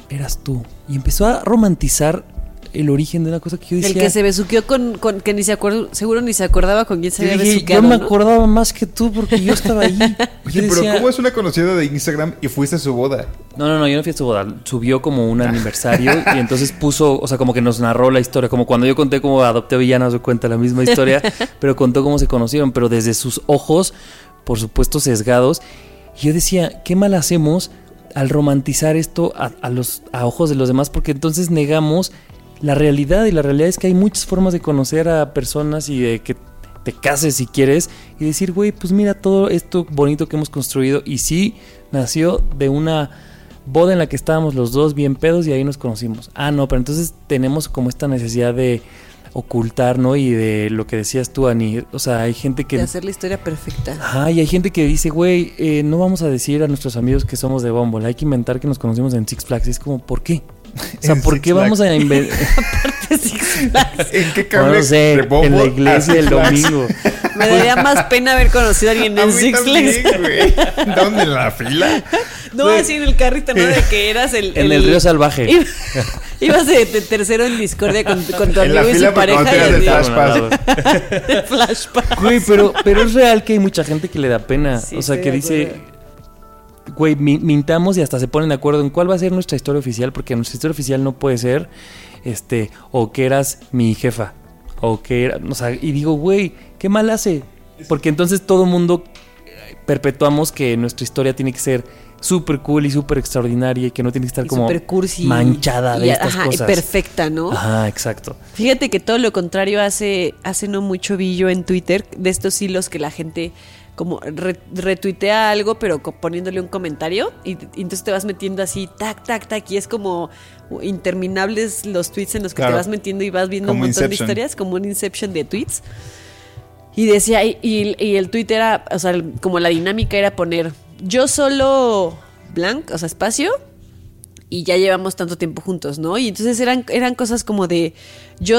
eras tú. Y empezó a romantizar el origen de una cosa que yo decía. El que se besuqueó con, con que ni se acuerda, seguro ni se acordaba con quién se había dije, besuqueado. Yo me ¿no? acordaba más que tú porque yo estaba ahí. Oye, Yo pero decía, ¿cómo es una conocida de Instagram y fuiste a su boda? No, no, no, yo no fui a su boda. Subió como un aniversario y entonces puso, o sea, como que nos narró la historia. Como cuando yo conté cómo adopté a Villana, se cuenta la misma historia, pero contó cómo se conocieron, pero desde sus ojos, por supuesto, sesgados. Y yo decía, qué mal hacemos al romantizar esto a, a, los, a ojos de los demás, porque entonces negamos la realidad, y la realidad es que hay muchas formas de conocer a personas y de que te cases si quieres y decir, güey, pues mira todo esto bonito que hemos construido, y sí, nació de una boda en la que estábamos los dos bien pedos y ahí nos conocimos. Ah, no, pero entonces tenemos como esta necesidad de ocultar, ¿no? Y de lo que decías tú, Ani, o sea, hay gente que... De hacer la historia perfecta. Ajá, y hay gente que dice, güey, eh, no vamos a decir a nuestros amigos que somos de Bumble, hay que inventar que nos conocimos en Six Flags. Y es como, ¿por qué? O sea, ¿por qué vamos a inventar? Aparte Six Flags. ¿En qué cambia? No sé, en la iglesia el domingo. Me daría más pena haber conocido a alguien en Six Flags. ¿Dónde? ¿En la fila? No, Güey. así en el carrito, ¿no? De que eras el... En el río salvaje. Iba- Ibas de, de tercero en discordia con, con tu En la amigo y fila su porque pareja. no te Y das el así, flashback. el flashback. Güey, pero, pero es real que hay mucha gente que le da pena. Sí, o sea, estoy que de dice, acuerdo. güey, mi- mintamos y hasta se ponen de acuerdo en cuál va a ser nuestra historia oficial, porque nuestra historia oficial no puede ser, este, o que eras mi jefa, o que era, o sea, y digo, güey, qué mal hace. Porque entonces todo mundo perpetuamos que nuestra historia tiene que ser súper cool y súper extraordinaria y que no tiene que estar Y como súper cursi. manchada de Y, estas ajá, y cosas. perfecta, ¿no? Ajá, exacto. Fíjate que todo lo contrario hace, hace no mucho vi yo en Twitter de estos hilos que la gente como re- retuitea algo pero co- poniéndole un comentario y, y entonces te vas metiendo así tac tac tac y es como interminables los tweets en los que Claro. te vas metiendo y vas viendo Como un montón Inception. de historias, como un Inception de tweets. Y decía, y, y- y el tweet era, o sea, el- como la dinámica era poner yo solo blank, o sea, espacio, y ya llevamos tanto tiempo juntos, ¿no? Y entonces eran, eran cosas como de yo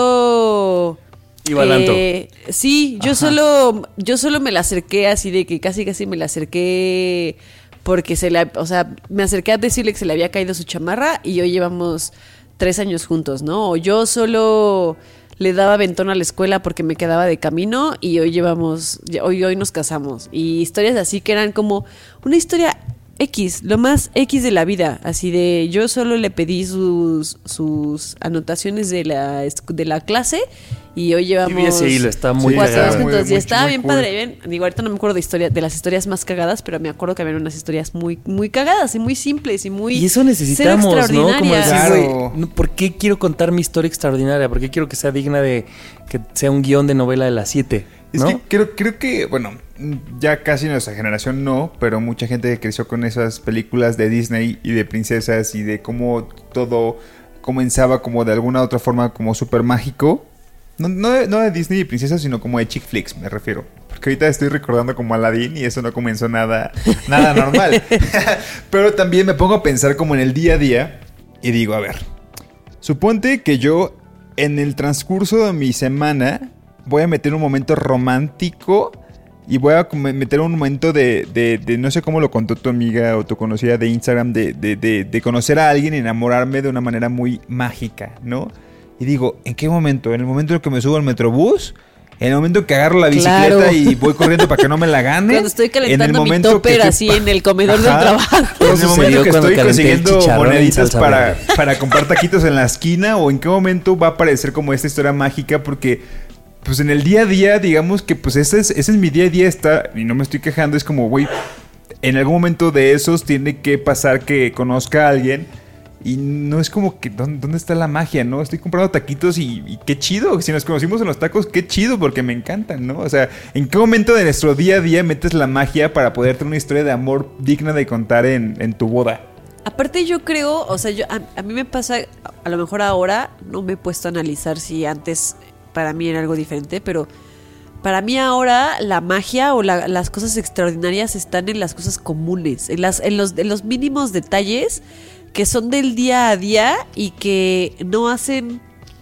solo... Iba al antro. eh, sí, yo solo, yo solo me la acerqué así de que casi casi me la acerqué porque se le, o sea, me acerqué a decirle que se le había caído su chamarra y hoy llevamos tres años juntos, ¿no? O yo solo le daba aventón a la escuela porque me quedaba de camino y hoy llevamos, hoy, hoy nos casamos. Y historias así que eran como una historia X, lo más X de la vida, así de yo solo le pedí sus, sus anotaciones de la, de la clase y hoy llevamos... Y vi ese hilo, está muy Sí, cuatro cagado. años juntos, Muy- y muy- estaba muy bien cool. padre. Bien, digo, ahorita no me acuerdo de historia, de las historias más cagadas, pero me acuerdo que había unas historias muy, muy cagadas y muy simples y muy... Y eso necesitamos, cero ¿no? Como extraordinarias. decir, Claro. güey, no, ¿por qué quiero contar mi historia extraordinaria? ¿Por qué quiero que sea digna de que sea un guión de novela de las siete? Es ¿no? que creo, creo que, bueno, ya casi nuestra generación no, pero mucha gente que creció con esas películas de Disney y de princesas y de cómo todo comenzaba como de alguna otra forma como súper mágico. No, no, de, no de Disney y princesas, sino como de chick flicks, me refiero. Porque ahorita estoy recordando como Aladdin y eso no comenzó nada, nada normal. Pero también me pongo a pensar como en el día a día y digo, a ver, suponte que yo en el transcurso de mi semana voy a meter un momento romántico y voy a como meter un momento de, de, de no sé cómo lo contó tu amiga o tu conocida de Instagram, de, de, de, de conocer a alguien y enamorarme de una manera muy mágica, ¿no? Y digo, ¿en qué momento? ¿En el momento en el que me subo al metrobús? ¿En el momento en que agarro la bicicleta Claro. y voy corriendo para que no me la gane? Cuando estoy calentando ¿En el mi momento topper que así estoy- en el comedor del Ajá. trabajo. Todo En el sucedió momento que cuando estoy calenté el consiguiendo chicharrón en moneditas salsa para, verde. para comprar taquitos en la esquina, o en qué momento va a aparecer como esta historia mágica, porque pues en el día a día, digamos que pues ese es, ese es mi día a día, está, y no me estoy quejando, es como, güey, en algún momento de esos tiene que pasar que conozca a alguien. Y no es como que, ¿dónde, dónde está la magia, no? Estoy comprando taquitos y, y qué chido. Si nos conocimos en los tacos, qué chido, porque me encantan, ¿no? O sea, ¿en qué momento de nuestro día a día metes la magia para poder tener una historia de amor digna de contar en, en tu boda? Aparte yo creo, o sea, yo a, a mí me pasa, a lo mejor ahora no me he puesto a analizar si antes para mí era algo diferente, pero para mí ahora la magia o la- las cosas extraordinarias están en las cosas comunes, en, las, en, los, en los mínimos detalles que son del día a día y que no hacen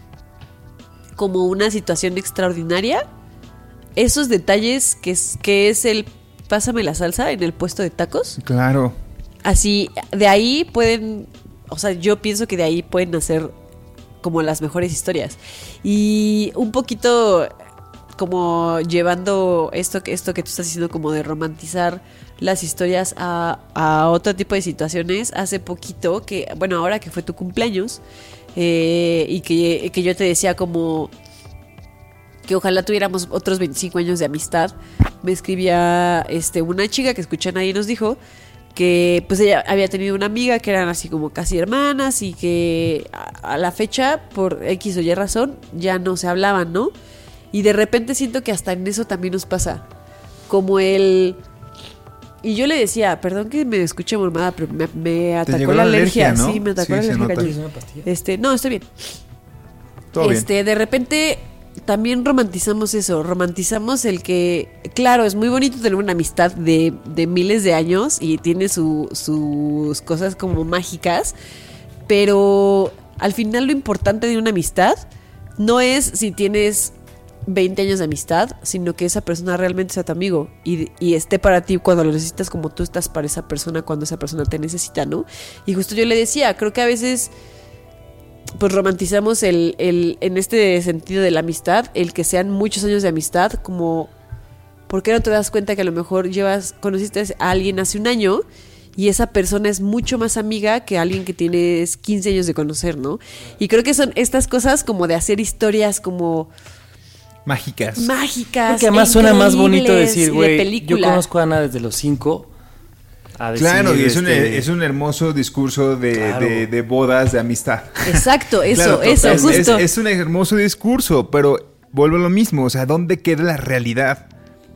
como una situación extraordinaria. Esos detalles que es, que es el pásame la salsa en el puesto de tacos. Claro. Así, de ahí pueden, o sea, yo pienso que de ahí pueden nacer como las mejores historias. Y un poquito como llevando esto, esto que tú estás diciendo, como de romantizar las historias a, a otro tipo de situaciones. Hace poquito, que bueno, ahora que fue tu cumpleaños, eh, y que, que yo te decía como que ojalá tuviéramos otros veinticinco años de amistad, me escribía este, una chica que escuché a Nadie Nos Dijo, que pues ella había tenido una amiga que eran así como casi hermanas y que a, a la fecha, por X o Y razón, ya no se hablaban, ¿no? Y de repente siento que hasta en eso también nos pasa. Como el... Y yo le decía, perdón que me escuche mormada, pero me, me atacó la, la alergia, alergia, ¿no? Sí, me atacó sí, la alergia. Este, no, estoy bien. Todo este, bien. De repente también romantizamos eso, romantizamos el que, claro, es muy bonito tener una amistad de, de miles de años y tiene su, sus cosas como mágicas, pero al final lo importante de una amistad no es si tienes veinte años de amistad, sino que esa persona realmente sea tu amigo y, y esté para ti cuando lo necesitas, como tú estás para esa persona cuando esa persona te necesita, ¿no? Y justo yo le decía, creo que a veces pues romantizamos el, el, en este sentido de la amistad, el que sean muchos años de amistad, como ¿por qué no te das cuenta que a lo mejor llevas, conociste a alguien hace un año y esa persona es mucho más amiga que alguien que tienes quince años de conocer, ¿no? Y creo que son estas cosas como de hacer historias como mágicas. Mágicas. Porque además suena más bonito decir, güey, yo conozco a Ana desde los cinco. Decir, claro, y es, este... un, es un hermoso discurso de, claro. de, de bodas, de amistad. Exacto, eso, claro, eso, es, justo. Es, es un hermoso discurso, pero vuelvo a lo mismo, o sea, ¿dónde queda la realidad?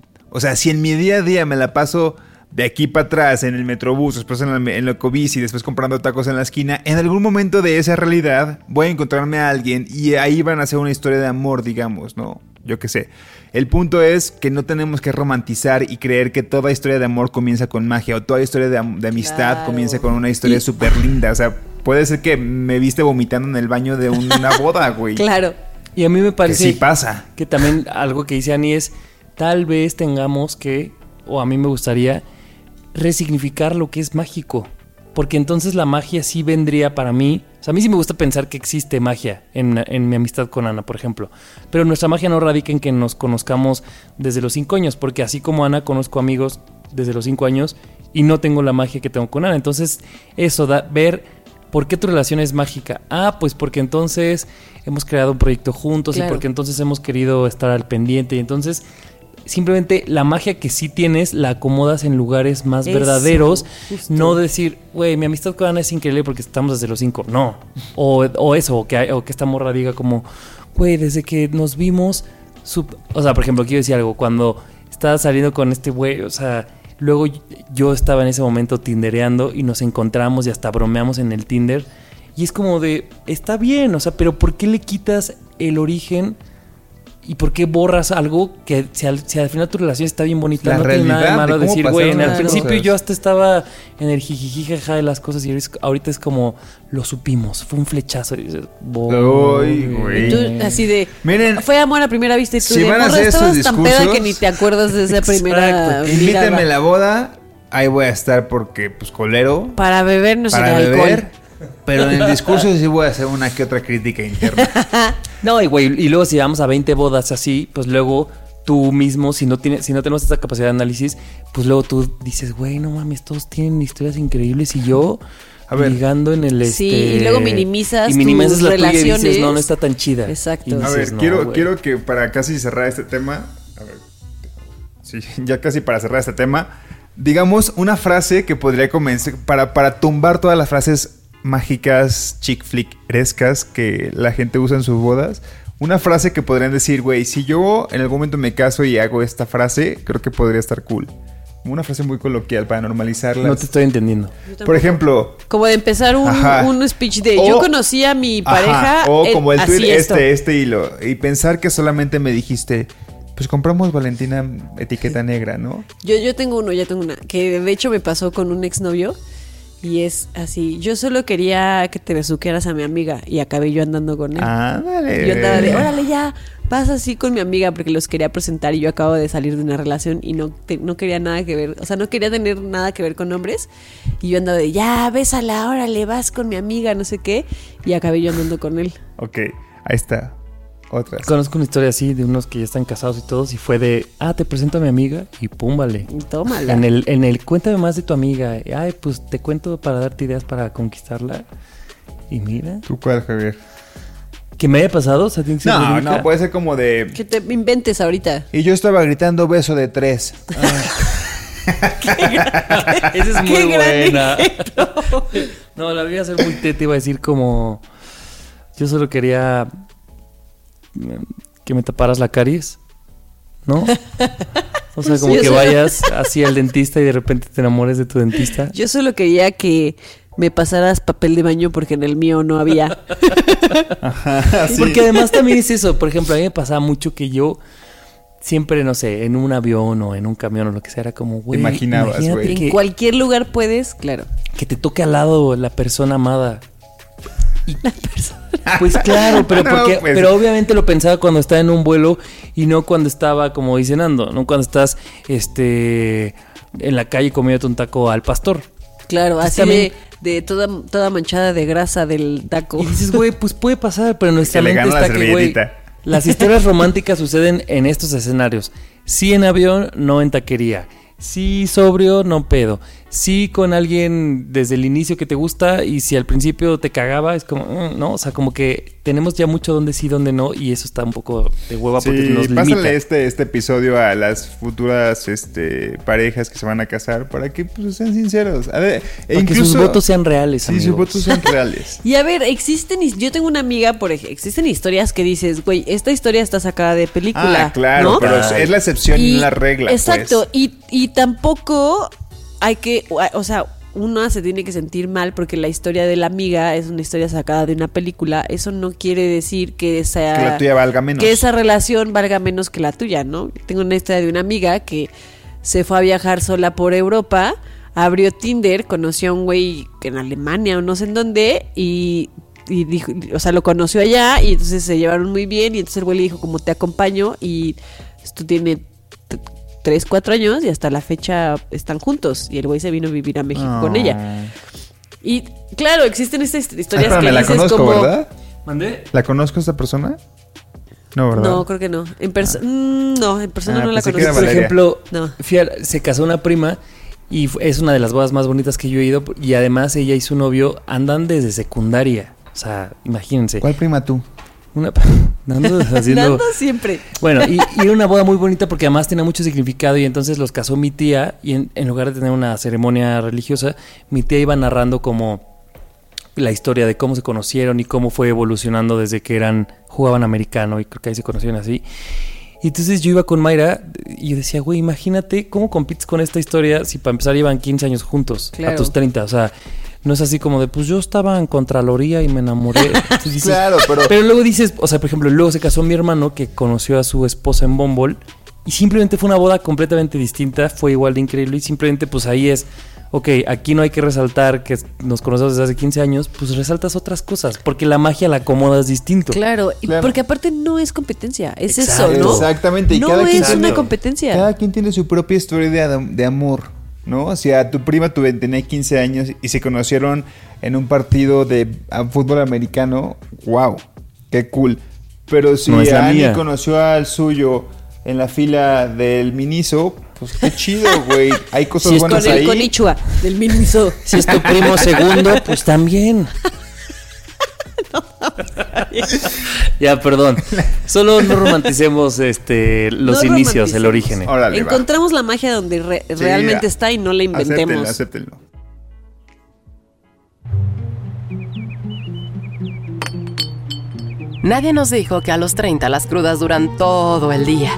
O sea, si en mi día a día me la paso de aquí para atrás en el metrobús, después en la, en la Ecobici, después comprando tacos en la esquina, en algún momento de esa realidad voy a encontrarme a alguien y ahí van a hacer una historia de amor, digamos, ¿no? Yo qué sé. El punto es que no tenemos que romantizar y creer que toda historia de amor comienza con magia o toda historia de, de amistad claro. comienza con una historia súper linda. O sea, puede ser que me viste vomitando en el baño de una boda, güey. Claro. Y a mí me parece que sí pasa. Que también algo que dice Ani es, tal vez tengamos que, o a mí me gustaría, resignificar lo que es mágico. Porque entonces la magia sí vendría para mí. O sea, a mí sí me gusta pensar que existe magia en, en mi amistad con Ana, por ejemplo. Pero nuestra magia no radica en que nos conozcamos desde los cinco años. Porque así como Ana, conozco amigos desde los cinco años y no tengo la magia que tengo con Ana. Entonces, eso, da, ver por qué tu relación es mágica. Ah, pues porque entonces hemos creado un proyecto juntos claro. y porque entonces hemos querido estar al pendiente. Y entonces... simplemente la magia que sí tienes la acomodas en lugares más eso, verdaderos. Justo. No decir, güey, mi amistad con Ana es increíble porque estamos desde los cinco. No. O, o eso, o que, o que esta morra diga como, güey, desde que nos vimos... Sub... O sea, por ejemplo, quiero decir algo. Cuando estaba saliendo con este güey, o sea, luego yo estaba en ese momento tindereando y nos encontramos y hasta bromeamos en el Tinder. Y es como de, está bien, o sea, pero ¿por qué le quitas el origen... ¿Y por qué borras algo que si al, si al final tu relación está bien bonita? La no tiene nada de malo de decir, güey, al cosas. principio yo hasta estaba en el jijiji jaja de las cosas y ahorita es como, lo supimos, fue un flechazo. Y dices, Uy, güey. Tú, así de, miren, fue amor a primera vista y tú si de, van a hacer estabas estos tan discursos, peda que ni te acuerdas de esa primera mirada. Invítame a la boda, ahí voy a estar porque, pues, colero. Para bebernos en para el beber, alcohol. Pero en el discurso sí voy a hacer una que otra crítica interna. No, y güey, y luego si vamos a veinte bodas así, pues luego tú mismo, si no tienes, si no tenemos esta capacidad de análisis, pues luego tú dices, güey, no mames, todos tienen historias increíbles y yo a ver, ligando en el sí, este y luego minimizas, y minimizas tus la relaciones. Tuya y dices, no, no está tan chida. Exacto. Dices, a ver, no, quiero, güey. quiero que para casi cerrar este tema, a ver, sí, ya casi para cerrar este tema, digamos una frase que podría comenzar para, para tumbar todas las frases mágicas, chick flick-escas que la gente usa en sus bodas. Una frase que podrían decir, güey, si yo en algún momento me caso y hago esta frase, creo que podría estar cool. Una frase muy coloquial para normalizarla. No te estoy entendiendo. Por ejemplo, como de empezar un, un speech de o, yo conocí a mi pareja. Ajá, o el, como el tweet esto. este, este hilo. Y pensar que solamente me dijiste, pues compramos Valentina etiqueta negra, ¿no? Yo, yo tengo uno, ya tengo una. Que de hecho me pasó con un exnovio. Y es así, yo solo quería que te besuquearas a mi amiga y acabé yo andando con él. Ah, vale. Yo andaba de, órale ya, pasa así con mi amiga porque los quería presentar y yo acabo de salir de una relación y no, te, no quería nada que ver, o sea, no quería tener nada que ver con hombres y yo andaba de, ya, bésala, órale, vas con mi amiga, no sé qué, y acabé yo andando con él. Ok, ahí está. Otras. Conozco una historia así de unos que ya están casados y todos y fue de, ah, te presento a mi amiga y pum, vale. Tómala. En el, en el, cuéntame más de tu amiga. Ay, pues te cuento para darte ideas para conquistarla. Y mira. ¿Tú cuál, Javier? ¿Que me haya pasado? O sea, ¿tiene que ser No, verídica? no, puede ser como de... Que te inventes ahorita. Y yo estaba gritando beso de tres. Esa es muy Qué gran buena. ejemplo. No, la voy a hacer muy tete. Iba a decir como... Yo solo quería... que me taparas la caries, ¿no? O sea, como Yo que solo- vayas así al dentista y de repente te enamores de tu dentista. Yo solo quería que me pasaras papel de baño porque en el mío no había. Ajá, sí. Porque además también es eso. Por ejemplo, a mí me pasaba mucho que yo siempre, no sé, en un avión o en un camión o lo que sea, era como, güey, imaginabas, imagínate güey. En que, cualquier lugar puedes, claro. que te toque al lado la persona amada. Y- Pues claro, pero No, porque, pues. pero obviamente lo pensaba cuando estaba en un vuelo y no cuando estaba, como dicen Ando, no cuando estás este en la calle comiéndote un taco al pastor. Claro, Pues así también- de, de toda, toda manchada de grasa del taco. Y dices, güey, pues puede pasar, pero en nuestra Que le mente gana la está que, güey, servilletita. las historias románticas suceden en estos escenarios. Sí en avión, no en taquería. Sí sobrio, no pedo. Sí con alguien desde el inicio que te gusta y si al principio te cagaba, es como, mm, no, o sea, como que tenemos ya mucho donde sí, donde no y eso está un poco de hueva porque Sí, nos limita. pásale este, este episodio a las futuras este, parejas que se van a casar para que pues, sean sinceros. A ver, e Para que sus votos sean reales, Sí, amigos. sus votos sean reales. Y a ver, existen, his- yo tengo una amiga, por ejemplo, existen historias que dices, güey, esta historia está sacada de película. Ah, claro, ¿no? pero es- es la excepción y no la regla. Exacto, pues. y, y tampoco hay que, o sea, una se tiene que sentir mal porque la historia de la amiga es una historia sacada de una película. Eso no quiere decir que sea Que la tuya valga menos. que esa relación valga menos que la tuya, ¿no? Tengo una historia de una amiga que se fue a viajar sola por Europa, abrió Tinder, conoció a un güey en Alemania o no sé en dónde y, y dijo, o sea, lo conoció allá y entonces se llevaron muy bien y entonces el güey le dijo como te acompaño y esto tiene t- tres, cuatro años y hasta la fecha están juntos y el güey se vino a vivir a México con ella. Y claro, existen estas historias Ah, que espérame, la dices conozco, como... ¿verdad? ¿Mandé? ¿La conozco esta persona? No, ¿verdad? No, creo que no. En perso- mm, no, en persona Ah, no la pensé que era conozco. Por Valeria. ejemplo, No. fui a- se casó una prima y fu- es una de las bodas más bonitas que yo he ido y además ella y su novio andan desde secundaria. O sea, imagínense. ¿Cuál prima tú? Una, Nando haciendo... Nando siempre. Bueno, y, y era una boda muy bonita porque además tenía mucho significado y entonces los casó mi tía y en, en lugar de tener una ceremonia religiosa, mi tía iba narrando como la historia de cómo se conocieron y cómo fue evolucionando desde que eran jugaban americano y creo que ahí se conocieron así. Y entonces yo iba con Mayra y yo decía, güey, imagínate cómo compites con esta historia si para empezar llevan quince años juntos, Claro. a tus treinta, o sea... No es así como de, pues yo estaba en Contraloría y me enamoré. Entonces dices, Claro, pero... pero luego dices, o sea, por ejemplo, luego se casó mi hermano que conoció a su esposa en Bumble y simplemente fue una boda completamente distinta, fue igual de increíble y simplemente pues ahí es, ok, aquí no hay que resaltar que nos conocemos desde hace quince años, pues resaltas otras cosas, porque la magia la acomodas distinto. Claro, y Claro. porque aparte no es competencia, es Exacto. eso, ¿no? Exactamente, y no cada quien es tiene- una competencia. Cada quien tiene su propia historia de, am- de amor, ¿no? O sea, tu prima tu, tenía quince años y se conocieron en un partido de a, fútbol americano. ¡Wow! ¡Qué cool! Pero si No es la Ani mía. conoció al suyo en la fila del Miniso, pues qué chido, güey. Hay cosas Si es buenas Con el ahí. Konichiwa del Miniso. Si es tu primo segundo, pues también. Ya, perdón. Solo no romanticemos este los No inicios, el romanticemos. origen. Órale, va. Encontramos la magia donde re- Sí, realmente a- está y no la inventemos. Acéptenlo, acéptenlo. Nadie nos dijo que a los treinta las crudas duran todo el día.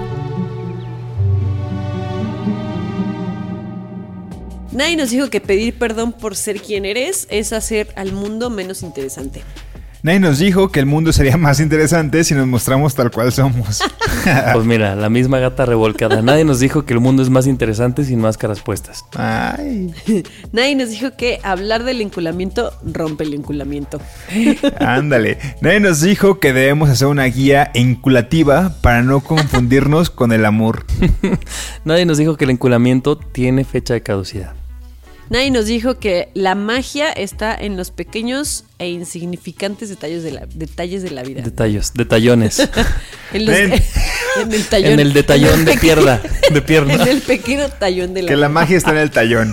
Nadie nos dijo que pedir perdón por ser quien eres es hacer al mundo menos interesante. Nadie nos dijo que el mundo sería más interesante si nos mostramos tal cual somos. Pues mira, la misma gata revolcada. Nadie nos dijo que el mundo es más interesante sin máscaras puestas. Ay. Nadie nos dijo que hablar del enculamiento rompe el enculamiento. Ándale. Nadie nos dijo que debemos hacer una guía enculativa para no confundirnos con el amor. Nadie nos dijo que el enculamiento tiene fecha de caducidad. Nadie nos dijo que la magia está en los pequeños e insignificantes detalles de la, detalles de la vida. Detalles, detallones. en, los, Ven. en el tallón. En el detallón de pierna. De pierna. En el pequeño tallón de la Que vida. la magia está en el tallón.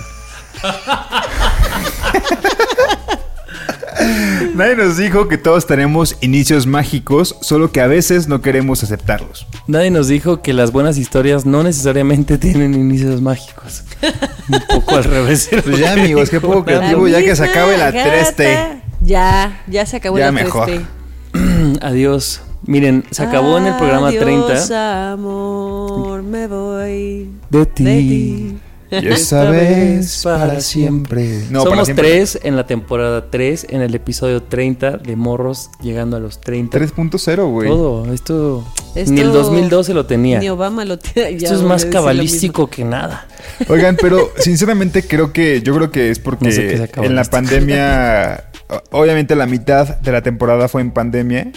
Nadie nos dijo que todos tenemos inicios mágicos, solo que a veces no queremos aceptarlos. Nadie nos dijo que las buenas historias no necesariamente tienen inicios mágicos. Un poco al revés. Pues ya, amigos, qué poco creativo, ya que se acabe la tres T. Ya, ya se acabó Ya la mejor. tres T. Adiós. Miren, se acabó en el programa Adiós, treinta. amor, me voy De ti. de ti. Y esa vez para siempre. No, para Somos siempre. tres en la temporada tres, en el episodio treinta de Morros llegando a los treinta. tres punto cero, güey. Todo, esto, Esto ni el dos mil doce lo tenía. Ni Obama lo tiene. Esto es más cabalístico que nada. Oigan, pero sinceramente creo que, yo creo que es porque No sé qué se acabó en la esto. pandemia, o- obviamente la mitad de la temporada fue en pandemia,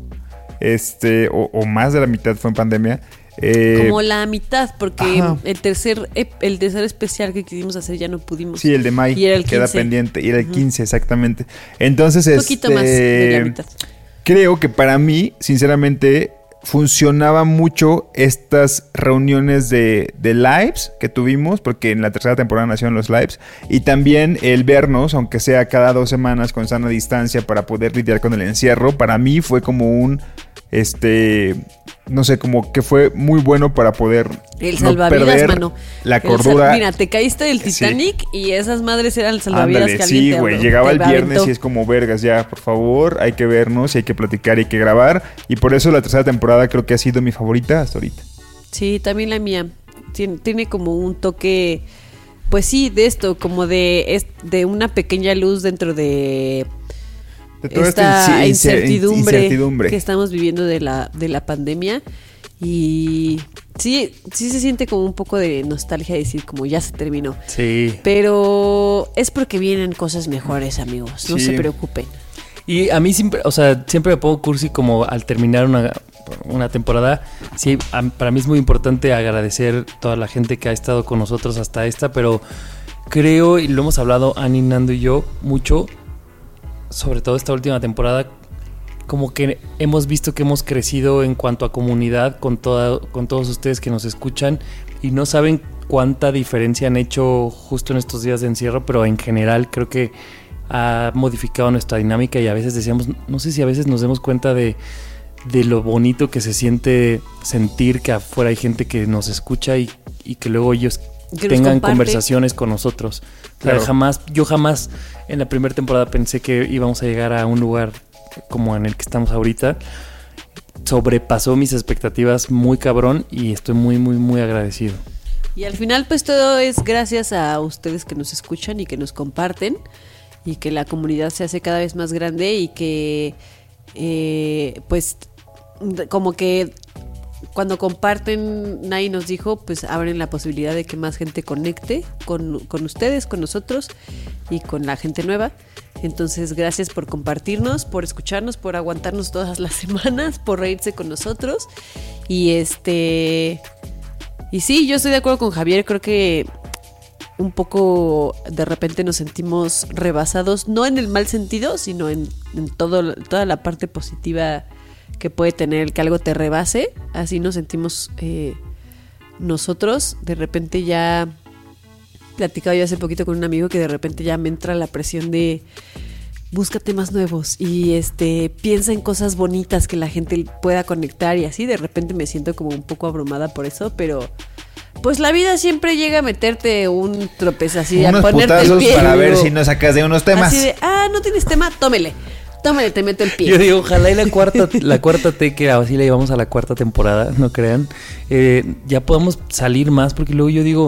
este, o, o más de la mitad fue en pandemia. Eh, Como la mitad, porque ajá. el tercer ep- el tercer especial que quisimos hacer ya no pudimos. Sí, el de May Y era el queda quince. pendiente, y era el Ujú. quince exactamente. Entonces, Un poquito este, más de la mitad. creo que para mí, sinceramente, funcionaba mucho estas reuniones de, de lives que tuvimos, porque en la tercera temporada nacieron los lives, y también el vernos, aunque sea cada dos semanas con sana distancia para poder lidiar con el encierro, para mí fue como un, este, no sé, como que fue muy bueno para poder El no salvavidas, perder mano. la El cordura. sal- Mira, te caíste del Titanic y esas madres eran el salvavidas Ándale, que alguien sí, te güey. abro- Llegaba te el viernes aventó. y es como vergas, ya, por favor, hay que vernos y hay que platicar y hay que grabar. Y por eso la tercera temporada creo que ha sido mi favorita hasta ahorita. Sí, también la mía. Tiene, tiene como un toque, pues sí, de esto, como de, es- de una pequeña luz dentro de De toda esta esta inci- incertidumbre, incertidumbre. que estamos viviendo de la, de la pandemia. Y sí, sí se siente como un poco de nostalgia decir como ya se terminó. Sí. Pero es porque vienen cosas mejores, amigos. No Sí. se preocupen. Y a mí siempre, o sea, siempre me pongo cursi como al terminar una, una temporada. Sí, a- para mí es muy importante agradecer toda la gente que ha estado con nosotros hasta esta, pero creo, y lo hemos hablado Ani, Nando y yo mucho, sobre todo esta última temporada, como que hemos visto que hemos crecido en cuanto a comunidad con, toda, con todos ustedes que nos escuchan y no saben cuánta diferencia han hecho justo en estos días de encierro, pero en general creo que ha modificado nuestra dinámica y a veces decíamos, no sé si a veces nos demos cuenta de, de lo bonito que se siente sentir que afuera hay gente que nos escucha y, y que luego ellos Que nos tengan comparte. conversaciones con nosotros. O sea, Claro. jamás, yo jamás en la primera temporada pensé que íbamos a llegar a un lugar como en el que estamos ahorita. Sobrepasó mis expectativas muy cabrón y estoy muy, muy, muy agradecido. Y al final, pues todo es gracias a ustedes que nos escuchan y que nos comparten y que la comunidad se hace cada vez más grande y que, eh, pues, de- como que cuando comparten, nadie nos dijo, pues abren la posibilidad de que más gente conecte con, con ustedes, con nosotros y con la gente nueva. Entonces, gracias por compartirnos, por escucharnos, por aguantarnos todas las semanas, por reírse con nosotros. Y este... Y sí, yo estoy de acuerdo con Javier, creo que un poco de repente nos sentimos rebasados, no en el mal sentido, sino en, en todo, toda la parte positiva que puede tener que algo te rebase. Así nos sentimos eh, nosotros. De repente ya platicaba yo hace poquito con un amigo que de repente ya me entra la presión de busca temas nuevos y este piensa en cosas bonitas que la gente pueda conectar y así. De repente me siento como un poco abrumada por eso, pero pues la vida siempre llega a meterte un tropezasí, a Unos ponerte el putazos pie. para ver si nos sacas de unos temas. Así de, ah, no tienes tema, tómele, tómele, te meto el pie. Yo digo, ojalá y la cuarta, la cuarta T, que así le llevamos a la cuarta temporada, no crean, eh, ya podamos salir más, porque luego yo digo,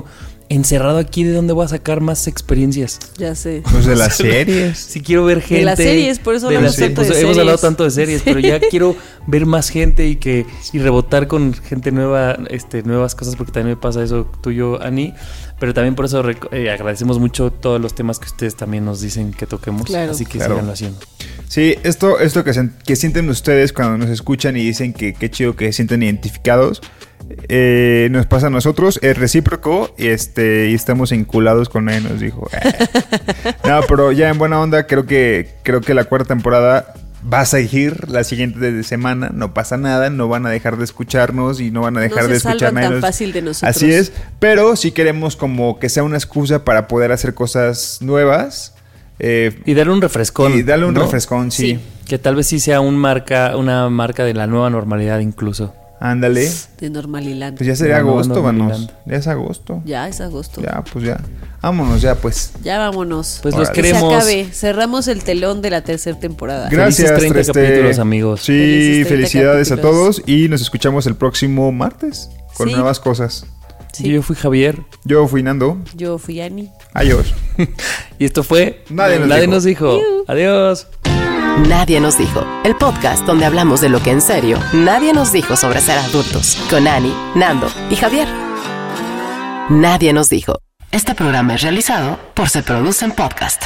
encerrado aquí, ¿de dónde voy a sacar más experiencias? Ya sé. Pues de las series. Sí quiero ver gente. De las series, por eso de hablamos las- tanto pues de hemos series. hablado tanto de series, pero ya quiero ver más gente y que y rebotar con gente nueva, este, nuevas cosas, porque también me pasa eso tuyo, Ani. Pero también por eso rec- eh, agradecemos mucho todos los temas que ustedes también nos dicen que toquemos. Claro. Así que Claro. síganlo haciendo. Sí, esto, esto que, sen- que sienten ustedes cuando nos escuchan y dicen que qué chido que se sienten identificados, eh, nos pasa a nosotros, es recíproco y, este, y estamos enculados con él, nos dijo. Eh. No, pero ya en buena onda, creo que, creo que la cuarta temporada va a seguir la siguiente semana, no pasa nada, no van a dejar de escucharnos y no van a dejar No se de escuchar salvan nada. tan Nos- fácil de nosotros. Así es, pero sí queremos como que sea una excusa para poder hacer cosas nuevas. Eh, Y darle un refrescón. y darle un ¿no? refrescón, sí. Sí. Que tal vez sí sea un marca, una marca de la nueva normalidad incluso. Ándale. De Normaliland. Pues ya sería La nueva agosto, vanos. normalidad. Ya es agosto. Ya es agosto. Ya, Ya, pues ya. Vámonos ya, pues. vámonos. Pues los Órale. Que se queremos. acabe. Cerramos el telón de la tercera temporada. Gracias, treinta este, capítulos, amigos. Sí, Felices treinta felicidades capítulos. a todos y nos escuchamos el próximo martes con Sí. nuevas cosas. Sí. Yo fui Javier Yo fui Nando. Yo fui Ani. Adiós. y esto fue Nadie nos dijo. nos dijo. Adiós. Nadie nos dijo. El podcast donde hablamos de lo que en serio nadie nos dijo sobre ser adultos. Con Ani, Nando y Javier. Nadie nos dijo. Este programa es realizado por Se Producen Podcast.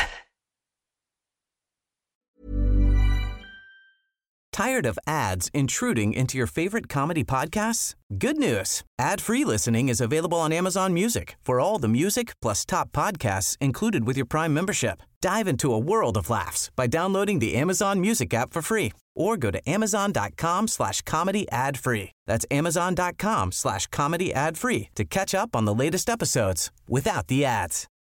Tired of ads intruding into your favorite comedy podcasts? Good news. Ad-free listening is available on Amazon Music for all the music plus top podcasts included with your Prime membership. Dive into a world of laughs by downloading the Amazon Music app for free or go to amazon.com slash comedy ad free. That's amazon.com slash comedy ad free to catch up on the latest episodes without the ads.